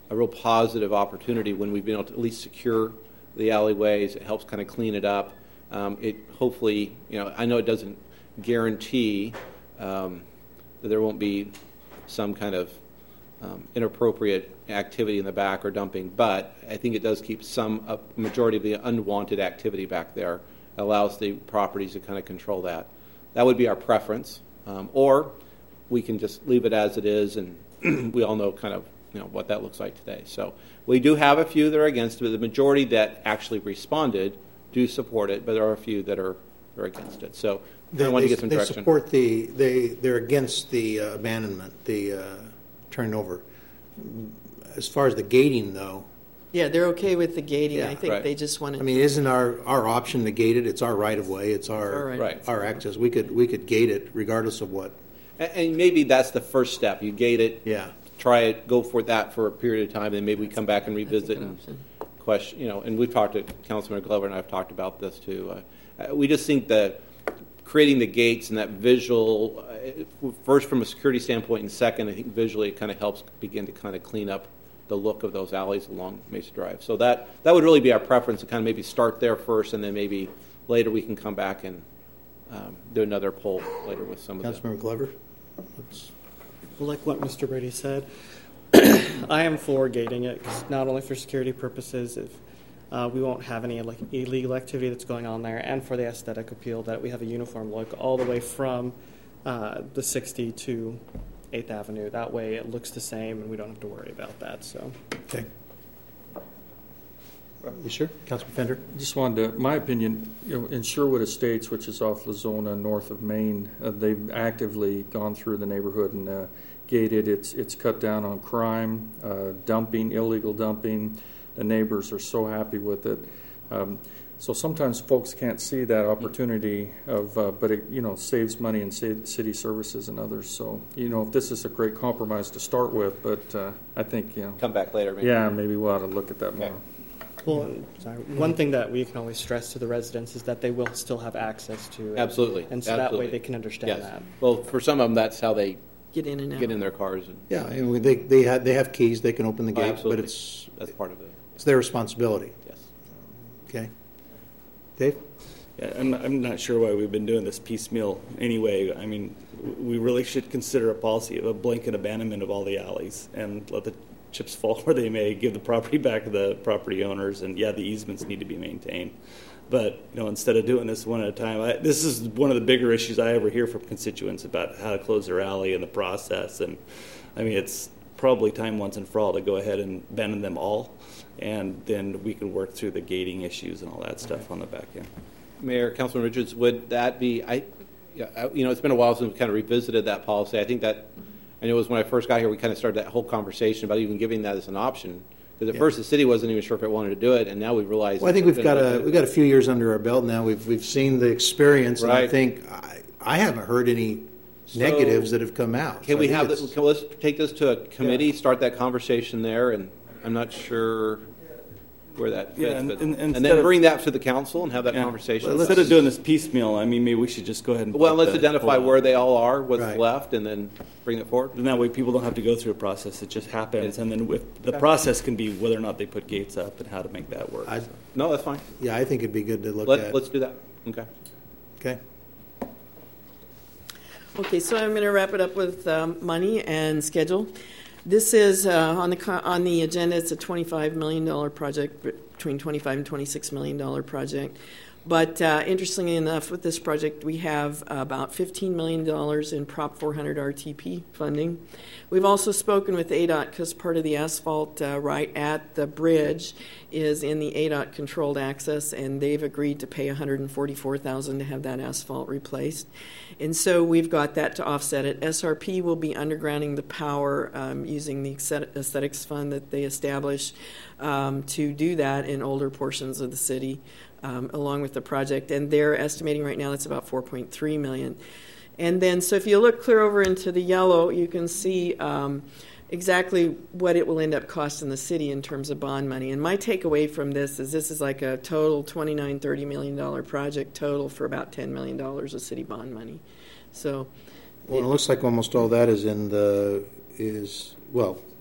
a real positive opportunity when we've been able to at least secure the alleyways. It helps kind of clean it up. It hopefully, I know it doesn't guarantee that there won't be some kind of inappropriate activity in the back or dumping, but I think it does keep a majority of the unwanted activity back there. It allows the properties to kind of control that. That would be our preference, or we can just leave it as it is, and we all know kind of what that looks like today. So we do have a few that are against it, but the majority that actually responded do support it, but there are a few that are against it. So I want to get some direction. They're against the abandonment, the turning over. As far as the gating, though. Yeah, they're okay with the gating. Yeah, I think right. they just want to. I mean, isn't our option to gate it? It's our right of way. It's our access. We could gate it regardless of what. And maybe that's the first step. You gate it. Yeah. Try it. Go for that for a period of time, and maybe we come back and revisit and question. And we've talked to Councilman Glover, and I've talked about this too. We just think that creating the gates and that visual, first from a security standpoint, and second, I think visually it kind of helps begin to kind of clean up the look of those alleys along Mesa Drive. So that would really be our preference, to kind of maybe start there first, and then maybe later we can come back and do another poll later with some of the. Councilmember Glover? Well, like what Mr. Brady said, I am for gating it, not only for security purposes, if we won't have any illegal activity that's going on there, and for the aesthetic appeal that we have a uniform look all the way from the 60 to 8th Avenue. That way it looks the same and we don't have to worry about that. So. Okay. You sure? Councilman Fender? Just wanted to, my opinion, in Sherwood Estates, which is off Lazona, north of Maine, they've actively gone through the neighborhood and gated. It's cut down on crime, dumping, illegal dumping. The neighbors are so happy with it. So sometimes folks can't see that opportunity of, but it saves money in city services and others. So this is a great compromise to start with, but I think come back later. Maybe. Yeah, maybe we ought to look at that more. Well, one thing that we can always stress to the residents is that they will still have access to it. Absolutely. And so that way they can understand that. Well, for some of them, that's how they get in and out. Get in their cars. Yeah, and they have keys. They can open the gate, but that's part of it. It's their responsibility. Yes. Okay. Dave? Yeah, I'm not sure why we've been doing this piecemeal anyway. I mean, we really should consider a policy of a blanket abandonment of all the alleys and let the chips fall where they may, give the property back to the property owners, and the easements need to be maintained. But instead of doing this one at a time, this is one of the bigger issues I ever hear from constituents about how to close their alley and the process. And I mean, it's probably time once and for all to go ahead and abandon them all, and then we can work through the gating issues and all that stuff on the back end. Mayor, Councilman Richards, would that be? It's been a while since we kind of revisited that policy. I think that. I know it was when I first got here, we kind of started that whole conversation about even giving that as an option. Because at first the city wasn't even sure if it wanted to do it, and now we realize. Well, I think we've got a few years under our belt now. We've seen the experience, and I think I haven't heard any negatives that have come out. Can we have this? Let's take this to a committee, start that conversation there, and I'm not sure where that fits, and then bring that to the council and have that conversation. Well, instead of doing this piecemeal, I mean, maybe we should just go ahead and. Well, let's identify where they all are, what's left, and then bring it forward. And that way, people don't have to go through a process; it just happens, and then the process can be whether or not they put gates up and how to make that work. No, that's fine. Yeah, I think it'd be good to look at. Let's do that. Okay. Okay. Okay, so I'm going to wrap it up with money and schedule. This is on the agenda. It's a $25 million project, between $25 and $26 million project. But interestingly enough, with this project, we have about $15 million in Prop 400 RTP funding. We've also spoken with ADOT because part of the asphalt right at the bridge is in the ADOT controlled access, and they've agreed to pay $144,000 to have that asphalt replaced. And so we've got that to offset it. SRP will be undergrounding the power using the aesthetics fund that they established to do that in older portions of the city. Along with the project, and they're estimating right now that's about $4.3 million. And then, so if you look clear over into the yellow, you can see exactly what it will end up costing the city in terms of bond money. And my takeaway from this is like a total $29-30 million project total for about $10 million of city bond money. So, well, it looks like almost all that is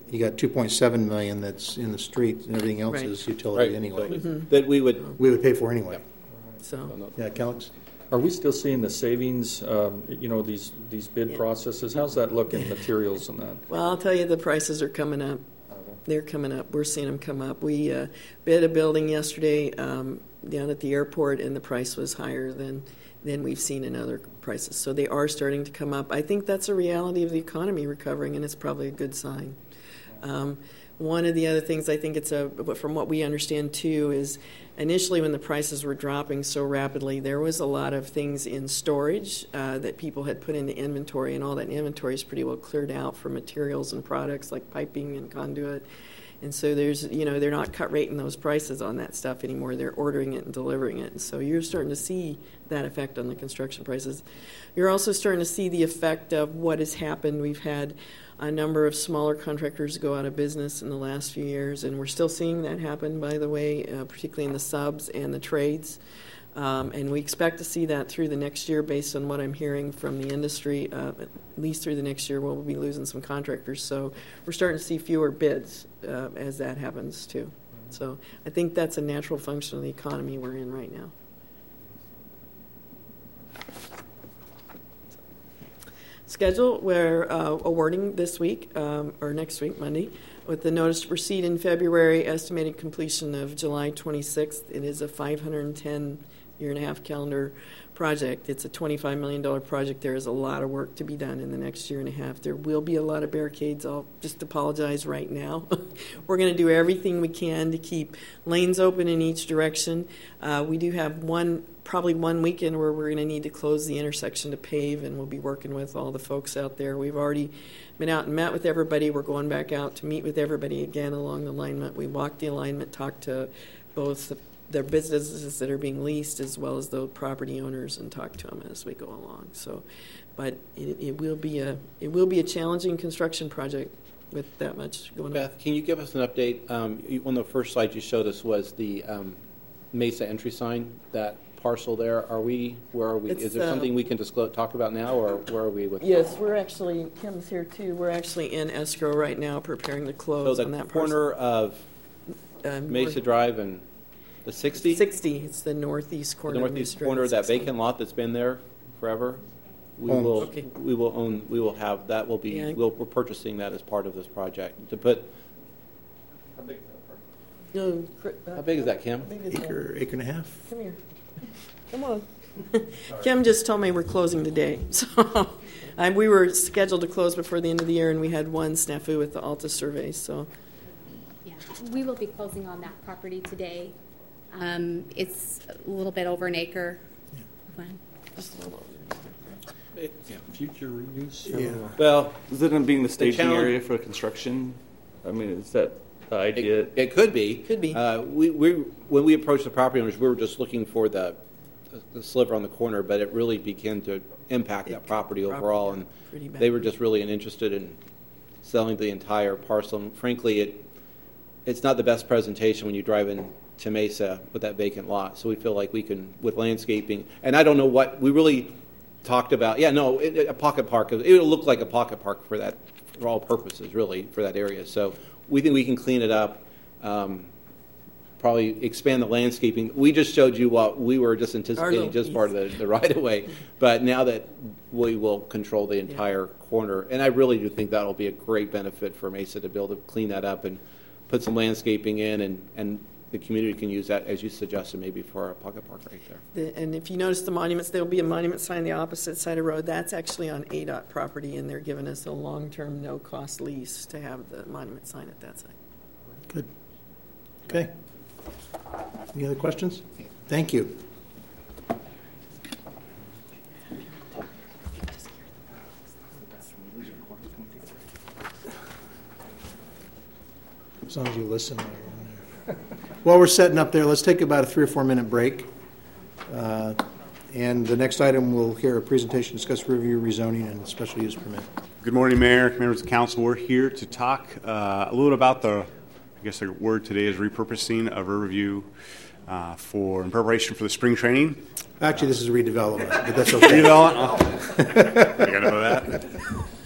you got 2.7 million that's in the street, and everything else Right. is utility Right. anyway. So that we would pay for anyway. So Yeah, Calix? Are we still seeing the savings, these bid processes? How's that look in materials and that? Well, I'll tell you, the prices are coming up. They're coming up. We're seeing them come up. We bid a building yesterday down at the airport, and the price was higher than we've seen in other prices. So they are starting to come up. I think that's a reality of the economy recovering, and it's probably a good sign. One of the other things I think from what we understand too, is initially when the prices were dropping so rapidly, there was a lot of things in storage that people had put into inventory, and all that inventory is pretty well cleared out for materials and products like piping and conduit. And so they're not cut rating those prices on that stuff anymore. They're ordering it and delivering it. And so you're starting to see that effect on the construction prices. You're also starting to see the effect of what has happened. We've had a number of smaller contractors go out of business in the last few years, and we're still seeing that happen, by the way, particularly in the subs and the trades. And we expect to see that through the next year based on what I'm hearing from the industry. At least through the next year, we'll be losing some contractors. So we're starting to see fewer bids as that happens, too. So I think that's a natural function of the economy we're in right now. Schedule, we're awarding this week, or next week, Monday, with the notice to proceed in February, estimated completion of July 26th. It is a 510-year-and-a-half calendar project. It's a $25 million project. There is a lot of work to be done in the next year and a half. There will be a lot of barricades. I'll just apologize right now. We're going to do everything we can to keep lanes open in each direction. We do have probably one weekend where we're going to need to close the intersection to pave, and we'll be working with all the folks out there. We've already been out and met with everybody. We're going back out to meet with everybody again along the alignment. We walked the alignment, talked to both their businesses that are being leased as well as the property owners, and talk to them as we go along. So, but it will be a challenging construction project with that much going on. Beth, can you give us an update? One of the first slides you showed us was the Mesa entry sign, that parcel there. Where are we? Is there something we can talk about now, or where are we with Yes, we're actually, Kim's here too, we're actually in escrow right now preparing to close on that parcel. So the corner of Mesa Drive and the 60? 60, it's the northeast corner. The northeast corner of that vacant lot that's been there forever. We're purchasing that as part of this project to put. How big is that, Kim? Acre and a half. Come here. Come on. Kim just told me we're closing today. So we were scheduled to close before the end of the year, and we had one snafu with the Alta survey. So yeah, we will be closing on that property today. It's a little bit over an acre. Future use. Yeah. Well, is it going to be in the staging area for construction? I mean, is that the idea? It could be. Could be. When we approached the property owners, we were just looking for the sliver on the corner, but it really began to impact that property overall, and they were just really interested in selling the entire parcel. And frankly, it's not the best presentation when you drive into Mesa with that vacant lot. So we feel like we can, with landscaping, and I don't know what we really talked about. Yeah, no, a pocket park. It'll look like a pocket park for all purposes, really, for that area. So we think we can clean it up, probably expand the landscaping. We just showed you what we were just anticipating, just part of the right-of-way. But now that we will control the entire corner, and I really do think that will be a great benefit for Mesa to be able to clean that up and put some landscaping in, and the community can use that, as you suggested, maybe for a pocket park right there. And if you notice the monuments, there will be a monument sign on the opposite side of the road. That's actually on ADOT property, and they're giving us a long-term, no-cost lease to have the monument sign at that site. Good. Okay. Any other questions? Thank you. As long as you listen while you're in there. While we're setting up there, let's take about a 3 or 4 minute break. And the next item, we'll hear a presentation, discuss review, rezoning, and special use permit. Good morning, Mayor, members of the council. We're here to talk a little about the word today is repurposing of Riverview in preparation for the spring training. Actually, this is redevelopment, but that's okay. Redevelopment? Oh. I gotta know that.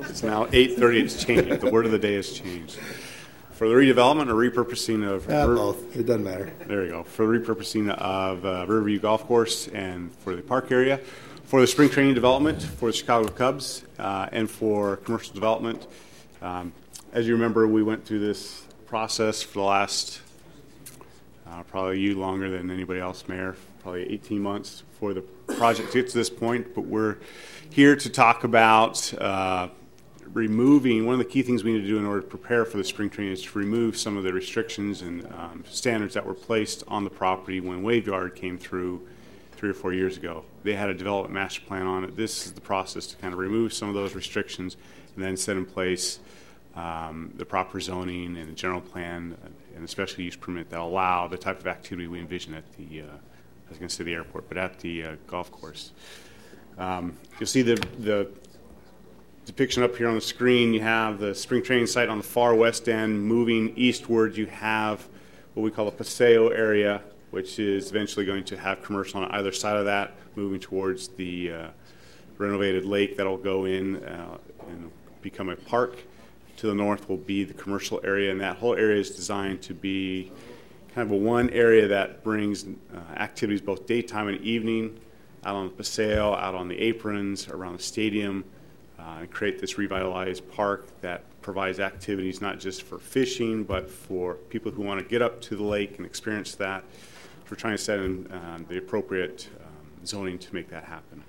It's now 8:30. It's changed. The word of the day has changed. For the redevelopment or repurposing of... Both. It doesn't matter. There you go. For the repurposing of Riverview Golf Course and for the park area, for the spring training development, for the Chicago Cubs, and for commercial development. As you remember, we went through this process for the last, probably you longer than anybody else, Mayor, probably 18 months for the project to get to this point. But we're here to talk about removing, one of the key things we need to do in order to prepare for the spring training is to remove some of the restrictions and standards that were placed on the property when Waveyard came through 3 or 4 years ago. They had a development master plan on it. This is the process to kind of remove some of those restrictions and then set in place the proper zoning and the general plan and the special use permit that allow the type of activity we envision at the, I was going to say the airport, but at the golf course. You'll see the depiction up here on the screen. You have the spring training site on the far west end. Moving eastward, you have what we call the Paseo area, which is eventually going to have commercial on either side of that, moving towards the renovated lake that will go in and become a park. To the north will be the commercial area, and that whole area is designed to be kind of a one area that brings activities both daytime and evening out on the Paseo, out on the aprons, around the stadium, and create this revitalized park that provides activities not just for fishing, but for people who want to get up to the lake and experience that. We're trying to set in the appropriate zoning to make that happen.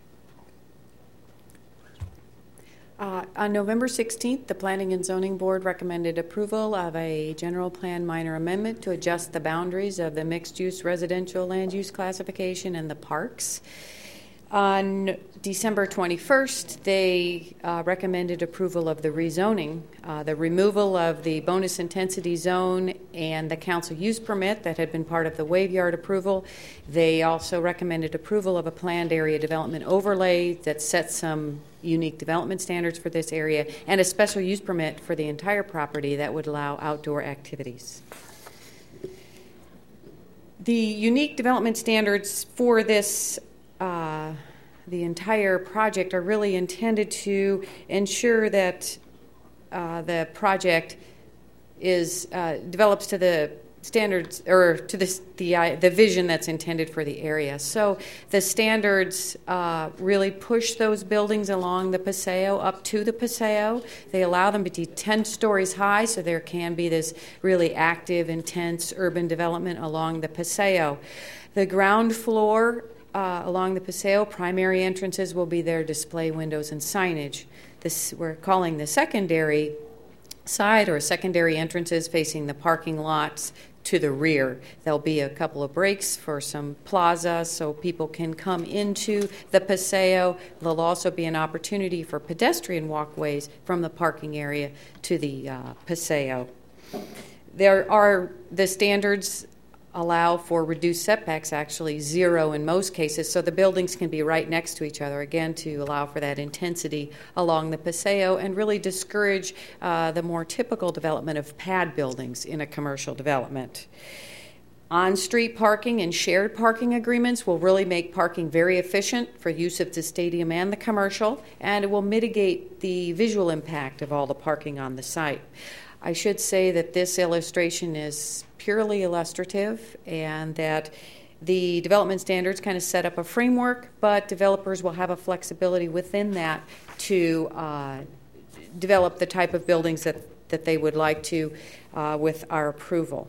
On November 16th, the Planning and Zoning Board recommended approval of a general plan minor amendment to adjust the boundaries of the mixed-use residential land use classification and the parks. On December 21st, they recommended approval of the rezoning, the removal of the bonus intensity zone and the council use permit that had been part of the Waveyard approval. They also recommended approval of a planned area development overlay that sets some unique development standards for this area and a special use permit for the entire property that would allow outdoor activities. The unique development standards for this the entire project are really intended to ensure that the project is develops to the standards or to the vision that's intended for the area. So the standards really push those buildings along the Paseo up to the Paseo. They allow them to be 10 stories high, so there can be this really active, intense urban development along the Paseo. The ground floor along the Paseo, primary entrances will be their display windows and signage. This we're calling the secondary side or secondary entrances facing the parking lots to the rear. There'll be a couple of breaks for some plaza so people can come into the Paseo. There'll also be an opportunity for pedestrian walkways from the parking area to the Paseo. There are the standards allow for reduced setbacks, actually 0 in most cases, so the buildings can be right next to each other, again, to allow for that intensity along the Paseo and really discourage the more typical development of pad buildings in a commercial development. On-street parking and shared parking agreements will really make parking very efficient for use of the stadium and the commercial, and it will mitigate the visual impact of all the parking on the site. I should say that this illustration is purely illustrative and that the development standards kind of set up a framework, but developers will have a flexibility within that to develop the type of buildings that they would like to with our approval.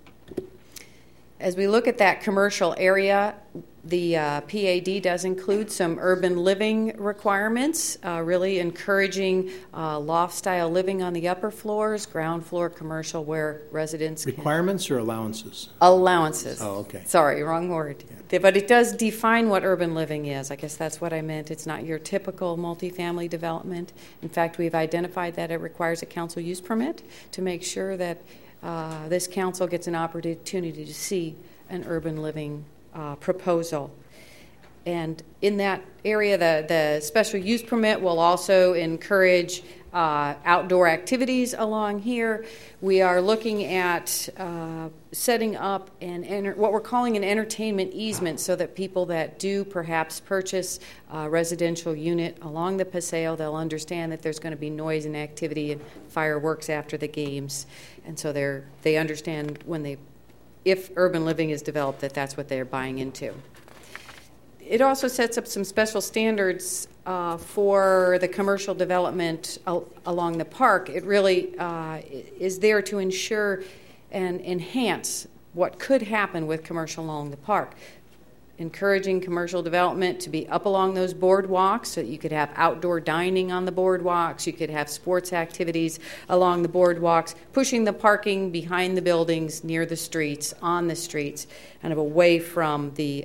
As we look at that commercial area, the PAD does include some urban living requirements, really encouraging loft-style living on the upper floors, ground floor commercial where residents requirements or allowances? Allowances. Oh, okay. Sorry, wrong word. Yeah. But it does define what urban living is. I guess that's what I meant. It's not your typical multifamily development. In fact, we've identified that it requires a council use permit to make sure that this council gets an opportunity to see an urban living proposal. And in that area, the special use permit will also encourage outdoor activities along here. We are looking at setting up what we're calling an entertainment easement so that people that do perhaps purchase a residential unit along the Paseo, they'll understand that there's going to be noise and activity and fireworks after the games. And so they understand if urban living is developed, that that's what they're buying into. It also sets up some special standards for the commercial development along the park. It really is there to ensure and enhance what could happen with commercial along the park. Encouraging commercial development to be up along those boardwalks so that you could have outdoor dining on the boardwalks, you could have sports activities along the boardwalks, pushing the parking behind the buildings, near the streets, on the streets, kind of away from the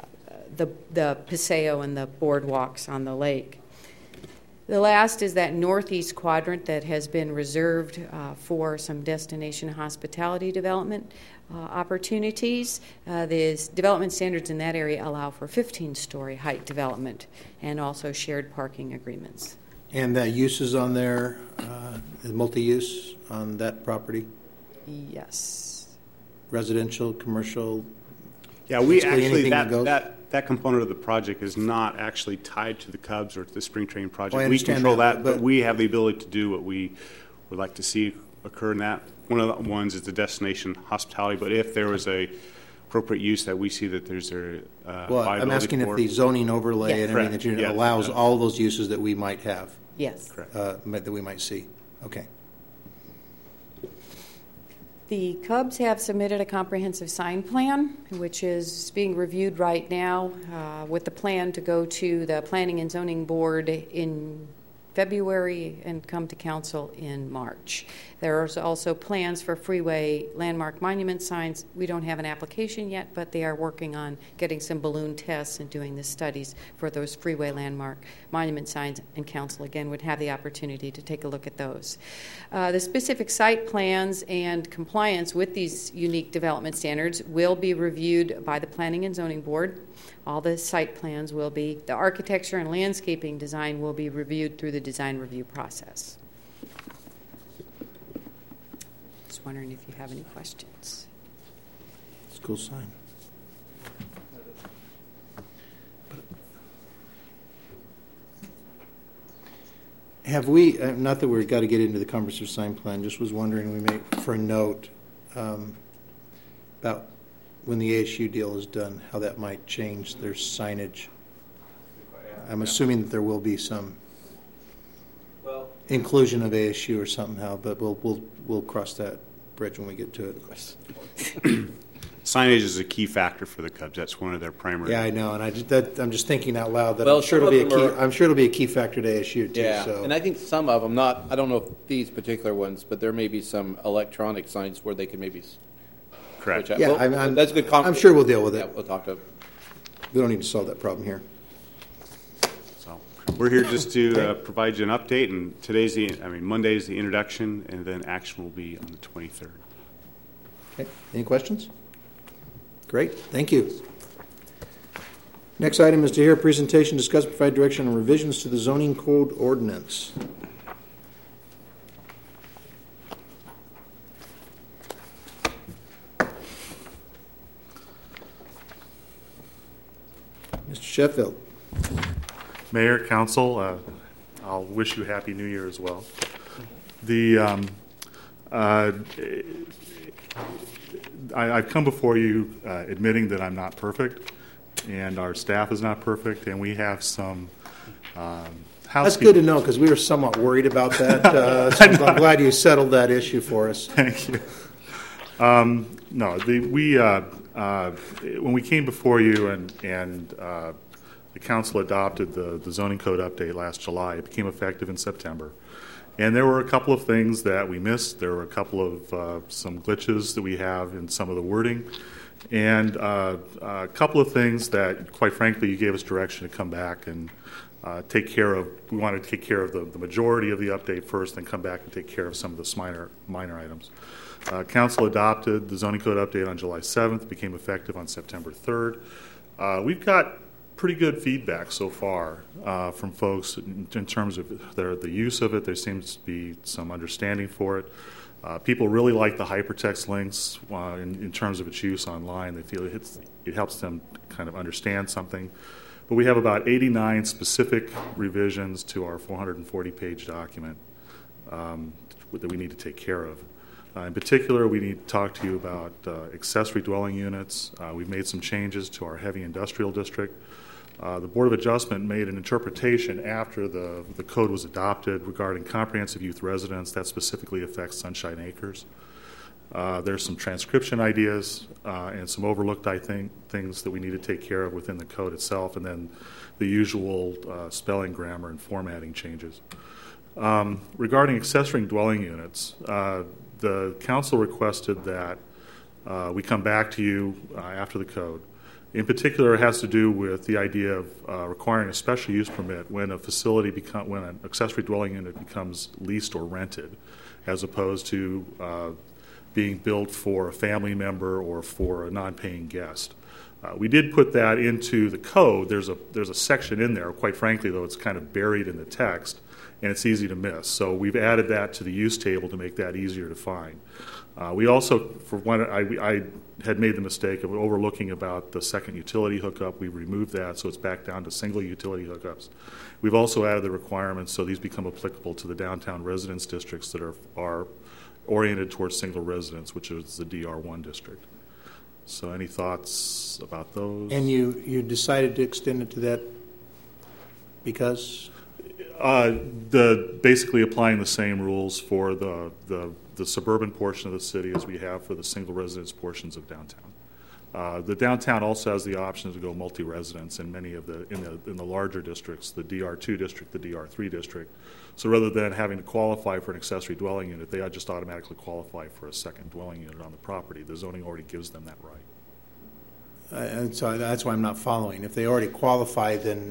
Paseo and the boardwalks on the lake. The last is that northeast quadrant that has been reserved for some destination hospitality development opportunities. The development standards in that area allow for 15-story height development and also shared parking agreements. And that uses on there, multi-use on that property? Yes. Residential, commercial? Yeah, we actually, that component of the project is not actually tied to the Cubs or to the Spring Training project. Well, we control that, but we have the ability to do what we would like to see occur in that. One of the ones is the destination hospitality, but if there was a appropriate use that we see that there's a well, I'm asking if the zoning overlay and everything that allows all those uses that we might have. Yes. That we might see. Okay. The Cubs have submitted a comprehensive sign plan, which is being reviewed right now with the plan to go to the Planning and Zoning Board in February and come to council in March. There's also plans for freeway landmark monument signs. We don't have an application yet, but they are working on getting some balloon tests and doing the studies for those freeway landmark monument signs, and council again would have the opportunity to take a look at those. The specific site plans and compliance with these unique development standards will be reviewed by the Planning and Zoning Board. All the site plans will be, the architecture and landscaping design will be reviewed through the design review process. Just wondering if you have any questions. It's a cool sign. Have we, not that we've got to get into the comprehensive sign plan, just was wondering, we may, for a note, about when the ASU deal is done, how that might change their signage. I'm assuming that there will be some inclusion of ASU or somehow, but we'll cross that bridge when we get to it. Signage is a key factor for the Cubs. That's one of their primary. Yeah, I know, and I'm just thinking out loud that I'm sure it'll be a key factor to ASU too. Yeah, so. And I think some of them, I don't know if these particular ones, but there may be some electronic signs where they could maybe. Correct. Yeah, well, that's good. I'm sure we'll deal with it. Yeah, we'll talk to them. We don't need to solve that problem here. So we're here just to provide you an update, and Monday is the introduction, and then action will be on the 23rd. Okay. Any questions? Great. Thank you. Next item is to hear a presentation, discuss, provide direction on revisions to the zoning code ordinance. Mr. Sheffield. Mayor, Council, I'll wish you a Happy New Year as well. I've come before you admitting that I'm not perfect, and our staff is not perfect, and we have some housekeeping. That's good to know, because we were somewhat worried about that. So I'm glad you settled that issue for us. Thank you. When we came before you and the council adopted the zoning code update last July, it became effective in September. And there were a couple of things that we missed. There were a couple of some glitches that we have in some of the wording, and a couple of things that, quite frankly, you gave us direction to come back and take care of. We wanted to take care of the majority of the update first, then come back and take care of some of the minor items. Council adopted the zoning code update on July 7th, became effective on September 3rd. We've got pretty good feedback so far from folks in terms of the use of it. There seems to be some understanding for it. People really like the hypertext links in terms of its use online. They feel it helps them kind of understand something. But we have about 89 specific revisions to our 440-page document that we need to take care of. In particular, we need to talk to you about accessory dwelling units. We've made some changes to our heavy industrial district. The Board of Adjustment made an interpretation after the code was adopted regarding comprehensive youth residence that specifically affects Sunshine Acres. There's some transcription ideas and some overlooked, I think, things that we need to take care of within the code itself, and then the usual spelling, grammar, and formatting changes. Regarding accessory dwelling units, the council requested that we come back to you after the code. In particular, it has to do with the idea of requiring a special use permit when when an accessory dwelling unit becomes leased or rented, as opposed to being built for a family member or for a non-paying guest. We did put that into the code. There's a section in there. Quite frankly, though, it's kind of buried in the text, and it's easy to miss. So we've added that to the use table to make that easier to find. We also, for one, I had made the mistake of overlooking about the second utility hookup. We removed that, so it's back down to single utility hookups. We've also added the requirements so these become applicable to the downtown residence districts that are oriented towards single residence, which is the DR1 district. So any thoughts about those? And you decided to extend it to that because? Basically applying the same rules for the suburban portion of the city as we have for the single residence portions of downtown. The downtown also has the option to go multi-residence in many of in the larger districts, the DR2 district, the DR3 district. So rather than having to qualify for an accessory dwelling unit, they just automatically qualify for a second dwelling unit on the property. The zoning already gives them that right. And so that's why I'm not following. If they already qualify, then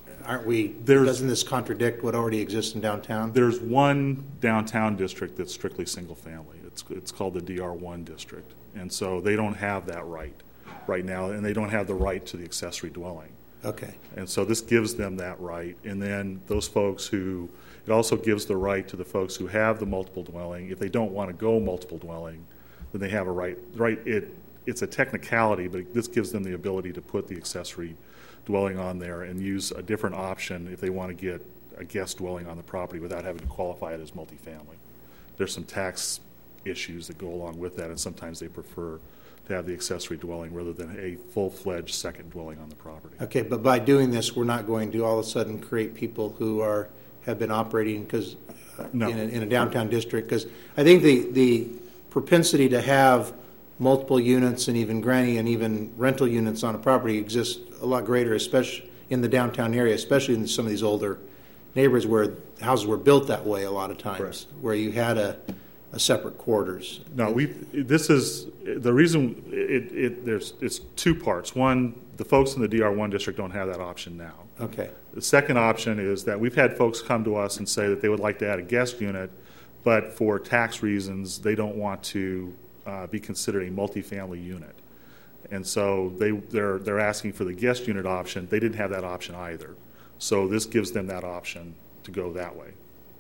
doesn't this contradict what already exists in downtown? There's one downtown district that's strictly single family. It's called the DR1 district. And so they don't have that right now, and they don't have the right to the accessory dwelling. Okay. And so this gives them that right. And then those folks it also gives the right to the folks who have the multiple dwelling. If they don't want to go multiple dwelling, then they have a right. It's a technicality, but this gives them the ability to put the accessory dwelling on there and use a different option if they want to get a guest dwelling on the property without having to qualify it as multifamily. There's some tax issues that go along with that, and sometimes they prefer to have the accessory dwelling rather than a full-fledged second dwelling on the property. Okay, but by doing this, we're not going to all of a sudden create people who have been operating no. in a downtown district, because I think the propensity to have multiple units and even granny and even rental units on a property exists a lot greater, especially in the downtown area, especially in some of these older neighborhoods where houses were built that way a lot of times, Correct. Where you had a separate quarters. No, this is the reason. It's two parts. One, the folks in the DR1 district don't have that option now. Okay. The second option is that we've had folks come to us and say that they would like to add a guest unit, but for tax reasons they don't want to be considered a multifamily unit, and so they're asking for the guest unit option. They didn't have that option either, so this gives them that option to go that way.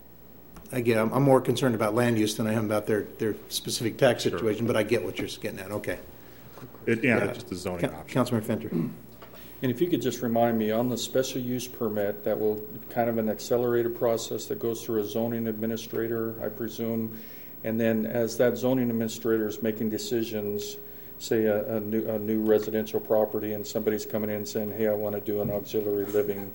Again, I'm more concerned about land use than I am about their specific tax situation, sure. But I get what you're getting at. Okay. It's just the zoning option. Councilman Fenter. And if you could just remind me, on the special use permit, that will kind of an accelerated process that goes through a zoning administrator, I presume, and then as that zoning administrator is making decisions, say a new residential property, and somebody's coming in saying, hey, I want to do an auxiliary living,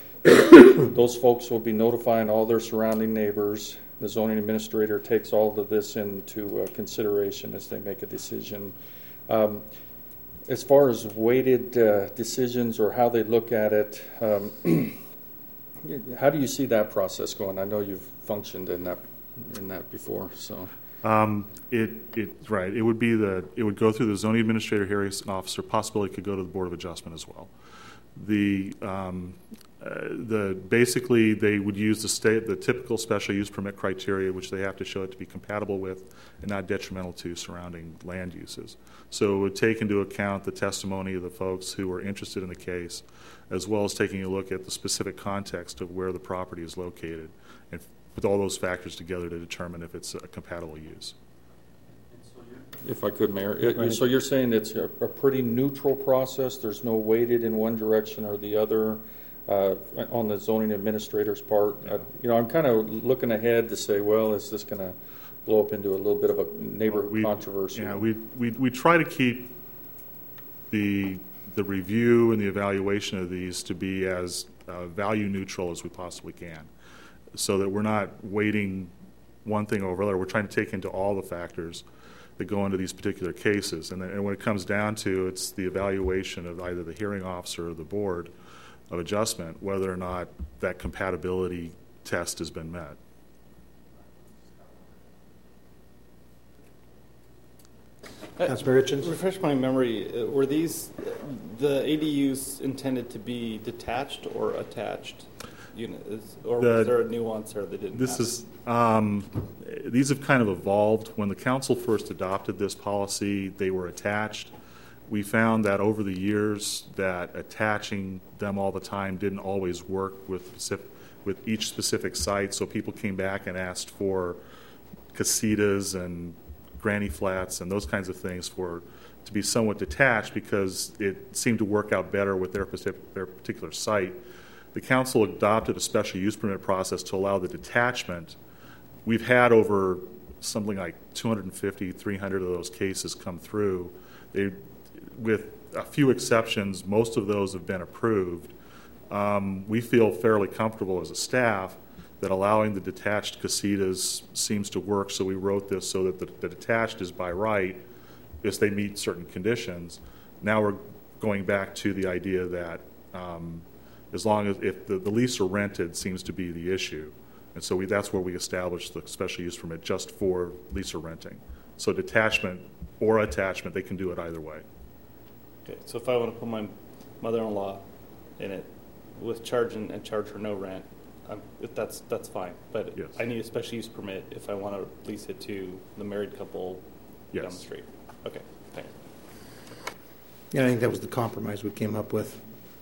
those folks will be notifying all their surrounding neighbors. The zoning administrator takes all of this into consideration as they make a decision. As far as weighted decisions or how they look at it, how do you see that process going? I know you've functioned in that before. So, right. It would go through the zoning administrator, hearing officer. Possibly it could go to the Board of Adjustment as well. Basically they would use the typical special use permit criteria, which they have to show it to be compatible with and not detrimental to surrounding land uses. So it would take into account the testimony of the folks who were interested in the case, as well as taking a look at the specific context of where the property is located, and put all those factors together to determine if it's a compatible use. If I could, Mayor. So you're saying it's a pretty neutral process? There's no weighted in one direction or the other on the zoning administrator's part? I'm kind of looking ahead to say, well, is this going to blow up into a little bit of a neighborhood controversy? Yeah, we try to keep the review and the evaluation of these to be as value neutral as we possibly can, so that we're not weighting one thing over another. We're trying to take into all the factors that go into these particular cases. And when it comes down to, it's the evaluation of either the hearing officer or the board of adjustment, whether or not that compatibility test has been met. Councilor Hitchens? Refresh my memory, were these, the ADUs intended to be detached or attached units, or was there a nuance there that didn't happen? These have kind of evolved. When the council first adopted this policy, they were attached. We found that over the years that attaching them all the time didn't always work with each specific site, so people came back and asked for casitas and granny flats and those kinds of things to be somewhat detached, because it seemed to work out better with their particular site. The council adopted a special use permit process to allow the detachment. We've had over something like 250, 300 of those cases come through. With a few exceptions, most of those have been approved. We feel fairly comfortable as a staff that allowing the detached casitas seems to work, so we wrote this so that the detached is by right if they meet certain conditions. Now we're going back to the idea that as long as if the lease or rented seems to be the issue, and so that's where we established the special use permit just for lease or renting. So detachment or attachment, they can do it either way. Okay, so if I want to put my mother-in-law in it with charge and charge her no rent, that's fine. But yes, I need a special use permit if I want to lease it to the married couple down the street. Okay, thanks. Yeah, I think that was the compromise we came up with.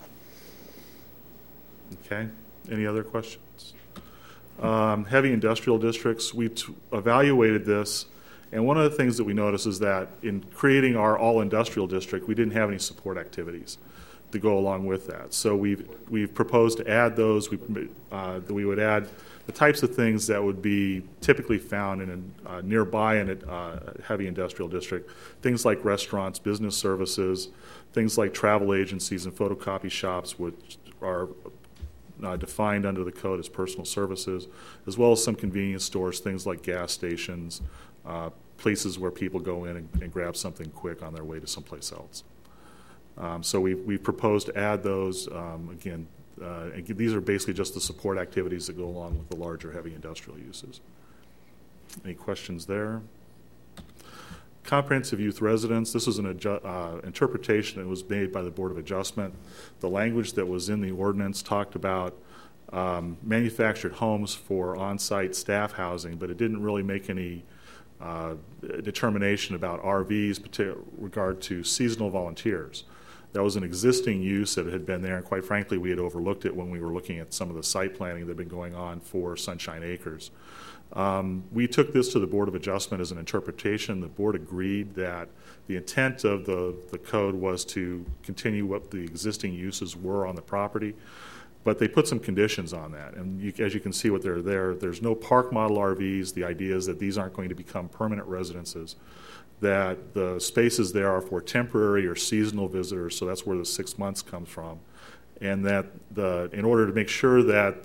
Okay. Any other questions? Heavy industrial districts, we evaluated this, and one of the things that we noticed is that in creating our all-industrial district, we didn't have any support activities to go along with that. So we've proposed to add those. That we would add the types of things that would be typically found in nearby in a heavy industrial district, things like restaurants, business services, things like travel agencies and photocopy shops, which are defined under the code as personal services, as well as some convenience stores, things like gas stations, places where people go in and grab something quick on their way to someplace else. So we've proposed to add those. Again, these are basically just the support activities that go along with the larger heavy industrial uses. Any questions there? Comprehensive youth residence. This was an interpretation that was made by the Board of Adjustment. The language that was in the ordinance talked about manufactured homes for on-site staff housing, but it didn't really make any determination about RVs, with regard to seasonal volunteers. That was an existing use that had been there, and quite frankly, we had overlooked it when we were looking at some of the site planning that had been going on for Sunshine Acres. We took this to the Board of Adjustment as an interpretation. The board agreed that the intent of the code was to continue what the existing uses were on the property, but they put some conditions on that. And as you can see what they're there, there's no park model RVs. The idea is that these aren't going to become permanent residences, that the spaces there are for temporary or seasonal visitors, so that's where the 6 months comes from, and that in order to make sure that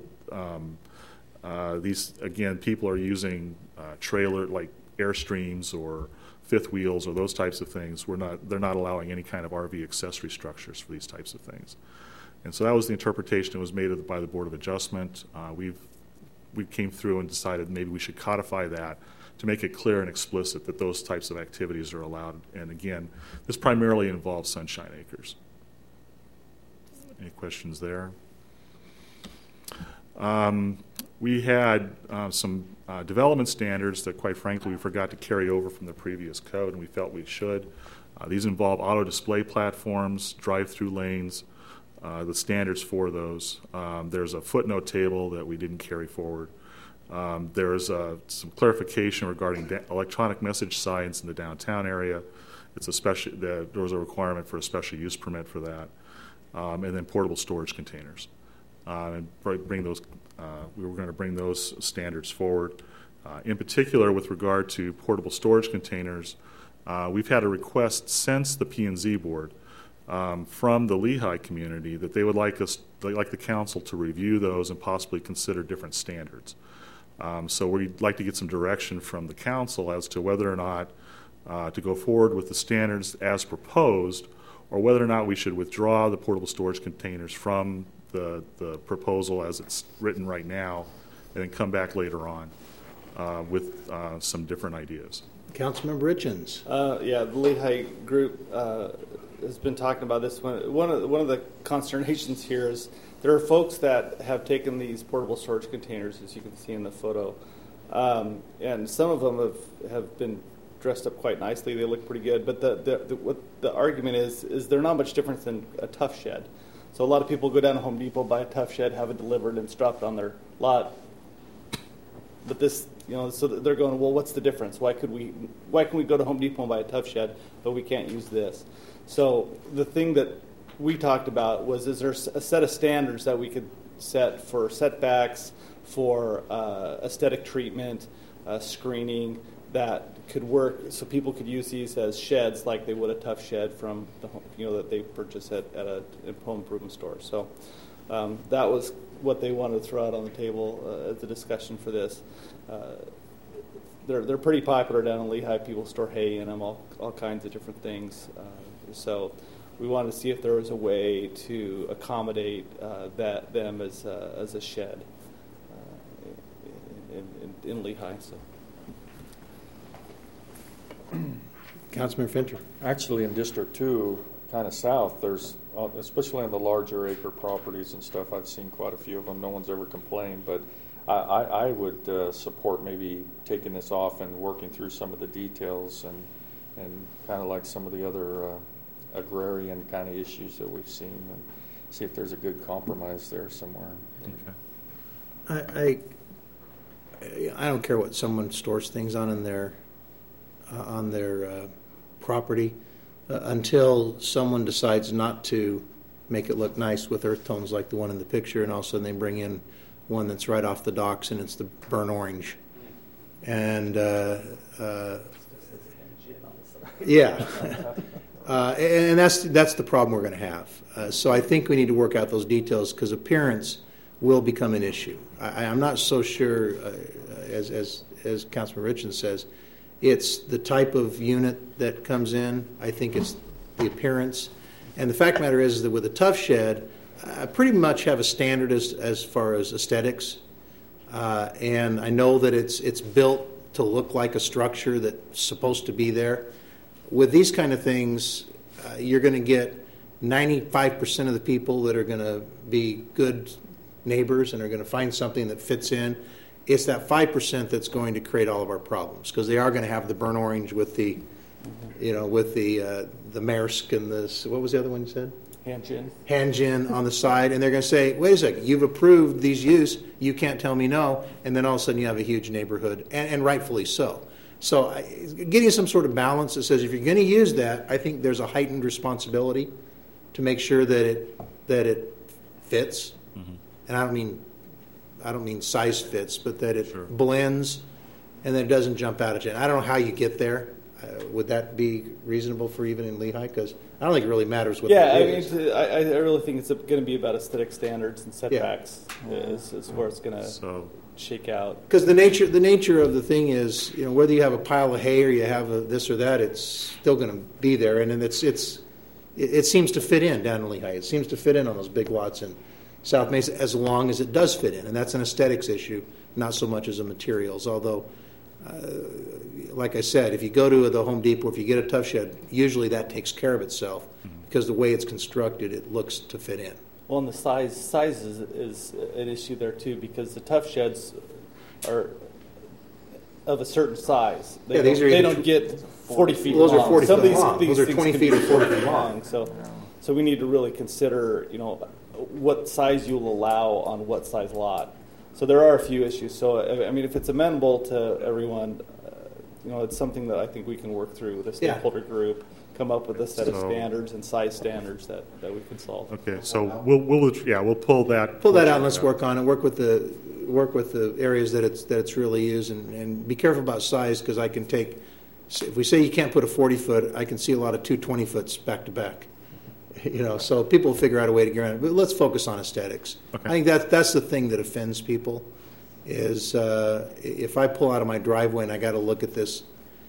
these, again, people are using trailer like Airstreams or fifth wheels or those types of things, they're not allowing any kind of RV accessory structures for these types of things. And so that was the interpretation that was made by the Board of Adjustment. We came through and decided maybe we should codify that to make it clear and explicit that those types of activities are allowed. And again, this primarily involves Sunshine Acres. Any questions there? We had some development standards that, quite frankly, we forgot to carry over from the previous code, and we felt we should. These involve auto display platforms, drive-through lanes, the standards for those. There's a footnote table that we didn't carry forward. There's some clarification regarding electronic message signs in the downtown area. There was a requirement for a special use permit for that. And then portable storage containers. And bring those. We were going to bring those standards forward. In particular, with regard to portable storage containers, we've had a request since the P&Z board from the Lehigh community that they would like the council to review those and possibly consider different standards. So we'd like to get some direction from the council as to whether or not to go forward with the standards as proposed, or whether or not we should withdraw the portable storage containers from the proposal as it's written right now, and then come back later on with some different ideas. Councilmember Richins. Yeah, the Lehigh group has been talking about this. One of the consternations here is there are folks that have taken these portable storage containers, as you can see in the photo, and some of them have been dressed up quite nicely. They look pretty good, but what the argument is they're not much different than a Tough Shed. So a lot of people go down to Home Depot, buy a Tough Shed, have it delivered, and it's dropped on their lot. But this, so they're going, well, what's the difference? Why can we go to Home Depot and buy a Tough Shed, but we can't use this? So the thing that we talked about was, is there a set of standards that we could set for setbacks, for aesthetic treatment, screening, that could work so people could use these as sheds like they would a Tough Shed from the home, that they purchase at a home improvement store. So that was what they wanted to throw out on the table as a discussion for this. They're pretty popular down in Lehigh. People store hay in them, all kinds of different things. So we wanted to see if there was a way to accommodate them as a shed in Lehigh. So. Councilman Fincher. Actually, in District 2, kind of south, there's, especially on the larger acre properties and stuff, I've seen quite a few of them. No one's ever complained, but I would support maybe taking this off and working through some of the details and kind of like some of the other agrarian kind of issues that we've seen, and see if there's a good compromise there somewhere. Okay. I don't care what someone stores things on their property until someone decides not to make it look nice with earth tones like the one in the picture, and all of a sudden they bring in one that's right off the docks and it's the burnt orange. And yeah. And that's the problem we're going to have. So I think we need to work out those details, because appearance will become an issue. I'm not so sure, as Councilman Richins says, it's the type of unit that comes in. I think it's the appearance. And the fact of the matter is that with a Tough Shed, I pretty much have a standard as far as aesthetics. And I know that it's built to look like a structure that's supposed to be there. With these kind of things, you're going to get 95% of the people that are going to be good neighbors and are going to find something that fits in. It's that 5% that's going to create all of our problems, because they are going to have the burnt orange with the, with the Maersk and this. What was the other one you said? Hanjin on the side, and they're going to say, "Wait a second, you've approved these use. You can't tell me no." And then all of a sudden, you have a huge neighborhood, and rightfully so. So, getting some sort of balance that says if you're going to use that, I think there's a heightened responsibility to make sure that it fits. Mm-hmm. And I don't mean size fits, but that it blends and that it doesn't jump out at you. And I don't know how you get there. Would that be reasonable for even in Lehigh? Because I don't think it really matters what. Yeah, I really think it's going to be about aesthetic standards and setbacks. Yeah. Is where it's going to shake out. Because the nature of the thing is, whether you have a pile of hay or you have this or that, it's still going to be there, and then it seems to fit in down in Lehigh. It seems to fit in on those big lots in South Mesa, as long as it does fit in, and that's an aesthetics issue, not so much as a materials. Although, like I said, if you go to the Home Depot, if you get a Tough Shed, usually that takes care of itself, because the way it's constructed, it looks to fit in. Well, and the size is an issue there too, because the tough sheds are of a certain size. They don't get 40 feet long. Those are 40 Some feet of long. these Those are things 20 can feet be or 40 feet long. So we need to really consider, what size you'll allow on what size lot. So there are a few issues. So I mean, if it's amenable to everyone, it's something that I think we can work through with a stakeholder group, come up with a set of standards and size standards that we can solve. Okay, so we'll pull that out and let's work on it. Work with the areas that it's really used, and be careful about size, because I can take, if we say you can't put a 40-foot, I can see a lot of 220-foots back to back. So people will figure out a way to get around it. But let's focus on aesthetics. Okay. I think that's the thing that offends people, is if I pull out of my driveway and I got to look at this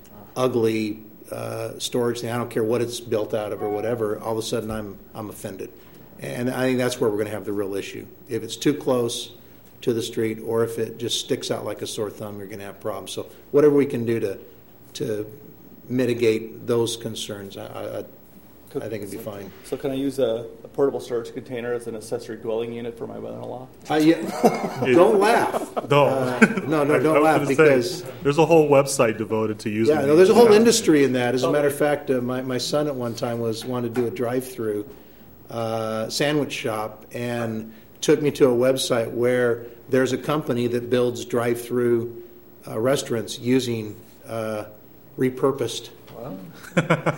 ugly storage thing, I don't care what it's built out of or whatever, all of a sudden I'm offended. And I think that's where we're going to have the real issue. If it's too close to the street, or if it just sticks out like a sore thumb, you're going to have problems. So whatever we can do to mitigate those concerns, I think it'd be fine. So can I use a portable storage container as an accessory dwelling unit for my mother-in-law? Don't laugh. Don't laugh, because there's a whole website devoted to using. Yeah, there's a whole industry in that. As a matter of fact, my son at one time wanted to do a drive-through sandwich shop, and took me to a website where there's a company that builds drive-through restaurants using repurposed. Wow.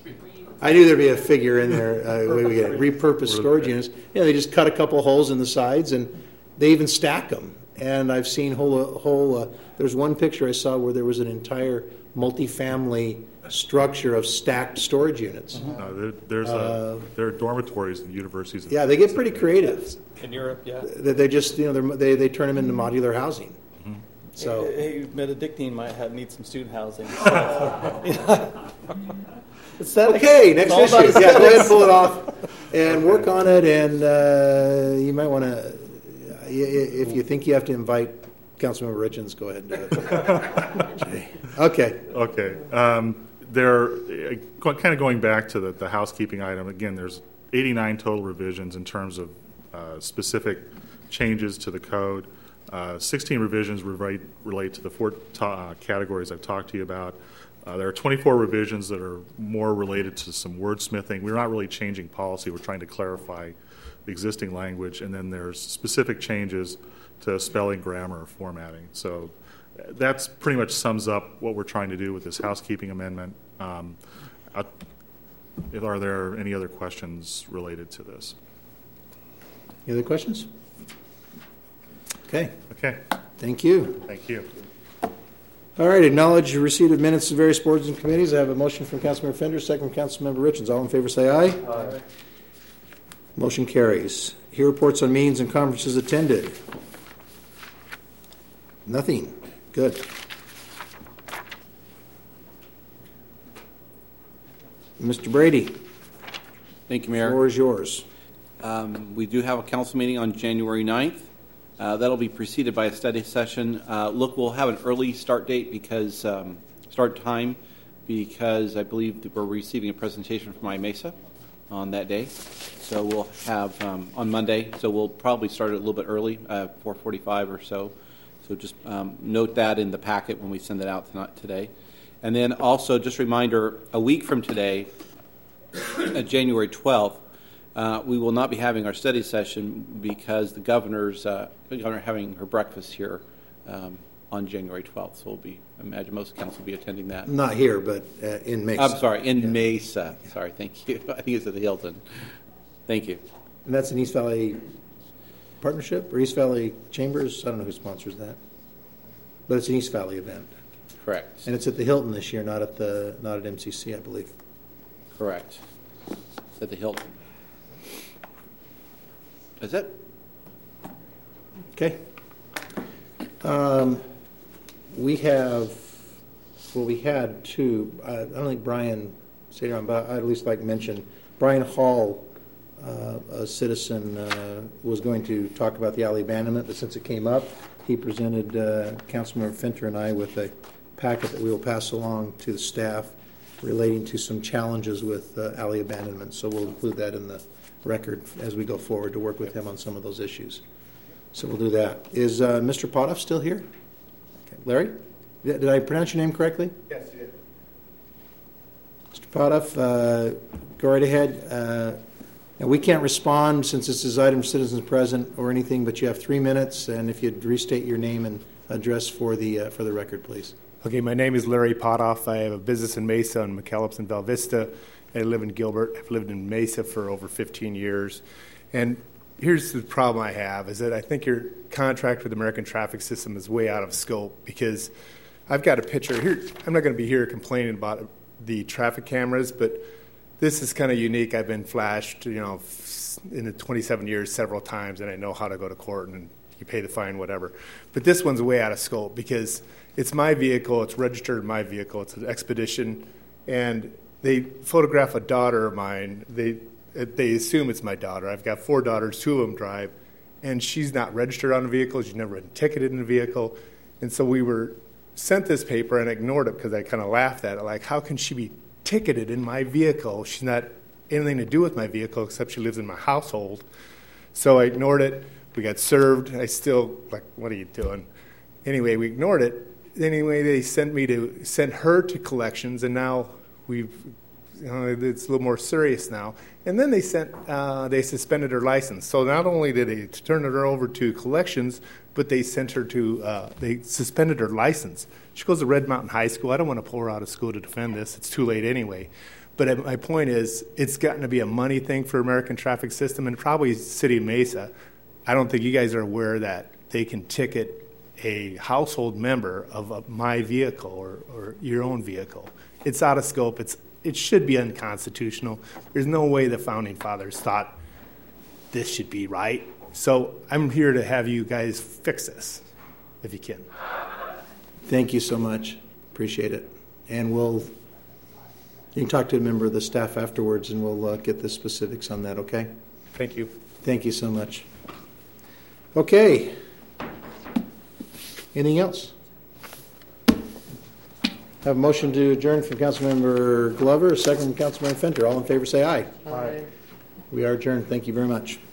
I knew there'd be a figure in there. Repurposed storage units. They just cut a couple of holes in the sides, and they even stack them. And I've seen there's one picture I saw where there was an entire multifamily structure of stacked storage units. There are dormitories in universities. Yeah, they get pretty creative. In Europe, yeah. They just, they turn them into modular housing. Mm-hmm. So, hey, Benedictine might need some student housing. Okay, next issue. Yeah, go ahead and pull it off and work on it. And you might want to, if you think you have to invite Councilmember Richens, go ahead and do it. Okay. They're kind of going back to the housekeeping item. Again, there's 89 total revisions in terms of specific changes to the code. 16 revisions relate to the four categories I've talked to you about. There are 24 revisions that are more related to some wordsmithing. We're not really changing policy. We're trying to clarify the existing language. And then there's specific changes to spelling, grammar, or formatting. So that's pretty much sums up what we're trying to do with this housekeeping amendment. Are there any other questions related to this? Any other questions? Okay. Thank you. Thank you. All right, acknowledge receipt of minutes of various boards and committees. I have a motion from Councilmember Fender, second from Councilmember Richens. All in favor say aye. Aye. Motion carries. Here reports on meetings and conferences attended. Nothing. Good. Mr. Brady. Thank you, Mayor. The floor is yours. We do have a council meeting on January 9th. That'll be preceded by a study session. We'll have an early start date start time because I believe that we're receiving a presentation from IMESA on that day. So we'll have on Monday. So we'll probably start a little bit early, 4:45 or so. So just note that in the packet when we send it out today. And then also just a reminder, a week from today, January 12th, we will not be having our study session because the governor having her breakfast here on January 12th. So I imagine most council will be attending that. Not here, but in Mesa. I'm sorry, in Mesa. Sorry, thank you. I think it's at the Hilton. Thank you. And that's an East Valley Partnership or East Valley Chambers? I don't know who sponsors that. But it's an East Valley event. Correct. And it's at the Hilton this year, not at MCC, I believe. Correct. It's at the Hilton. Is it? Okay. We had two. I don't think Brian stayed around, but I'd at least like to mention Brian Hall, a citizen, was going to talk about the alley abandonment, but since it came up, he presented Councilmember Fenter and I with a packet that we will pass along to the staff relating to some challenges with alley abandonment. So we'll include that in the record as we go forward to work with him on some of those issues. So we'll do that. Is Mr. Potoff still here? Okay. Larry? Did I pronounce your name correctly? Yes, you did. Mr. Potoff, go right ahead. Now we can't respond since this is item citizens present or anything, but you have 3 minutes, and if you'd restate your name and address for the record, please. Okay, my name is Larry Potoff. I have a business in Mesa and McKellips and Bella Vista. I live in Gilbert. I've lived in Mesa for over 15 years. And here's the problem I have is that I think your contract with the American Traffic System is way out of scope because I've got a picture here. I'm not going to be here complaining about the traffic cameras, but this is kind of unique. I've been flashed, in the 27 years several times, and I know how to go to court and you pay the fine, whatever. But this one's way out of scope because it's my vehicle. It's registered in my vehicle. It's an Expedition, and they photograph a daughter of mine. They assume it's my daughter. I've got 4 daughters. 2 of them drive, and she's not registered on the vehicle. She's never been ticketed in the vehicle, and so we were sent this paper and ignored it because I kind of laughed at it. Like, how can she be ticketed in my vehicle? She's not anything to do with my vehicle except she lives in my household. So I ignored it. We got served. I still, like, what are you doing? Anyway, we ignored it. Anyway, they sent her to collections, and now it's a little more serious now. And then they suspended her license. So not only did they turn her over to collections, but they sent her they suspended her license. She goes to Red Mountain High School. I don't want to pull her out of school to defend this. It's too late anyway. But my point is, it's gotten to be a money thing for American Traffic System and probably City of Mesa. I don't think you guys are aware that they can ticket a household member of my vehicle or your own vehicle. It's out of scope. It should be unconstitutional. There's no way the Founding Fathers thought this should be right. So I'm here to have you guys fix this, if you can. Thank you so much. Appreciate it. And you can talk to a member of the staff afterwards, and we'll get the specifics on that, okay? Thank you. Thank you so much. Okay. Anything else? Have a motion to adjourn from Councilmember Glover, a second from Councilmember Fenter. All in favor say aye. Aye. We are adjourned. Thank you very much.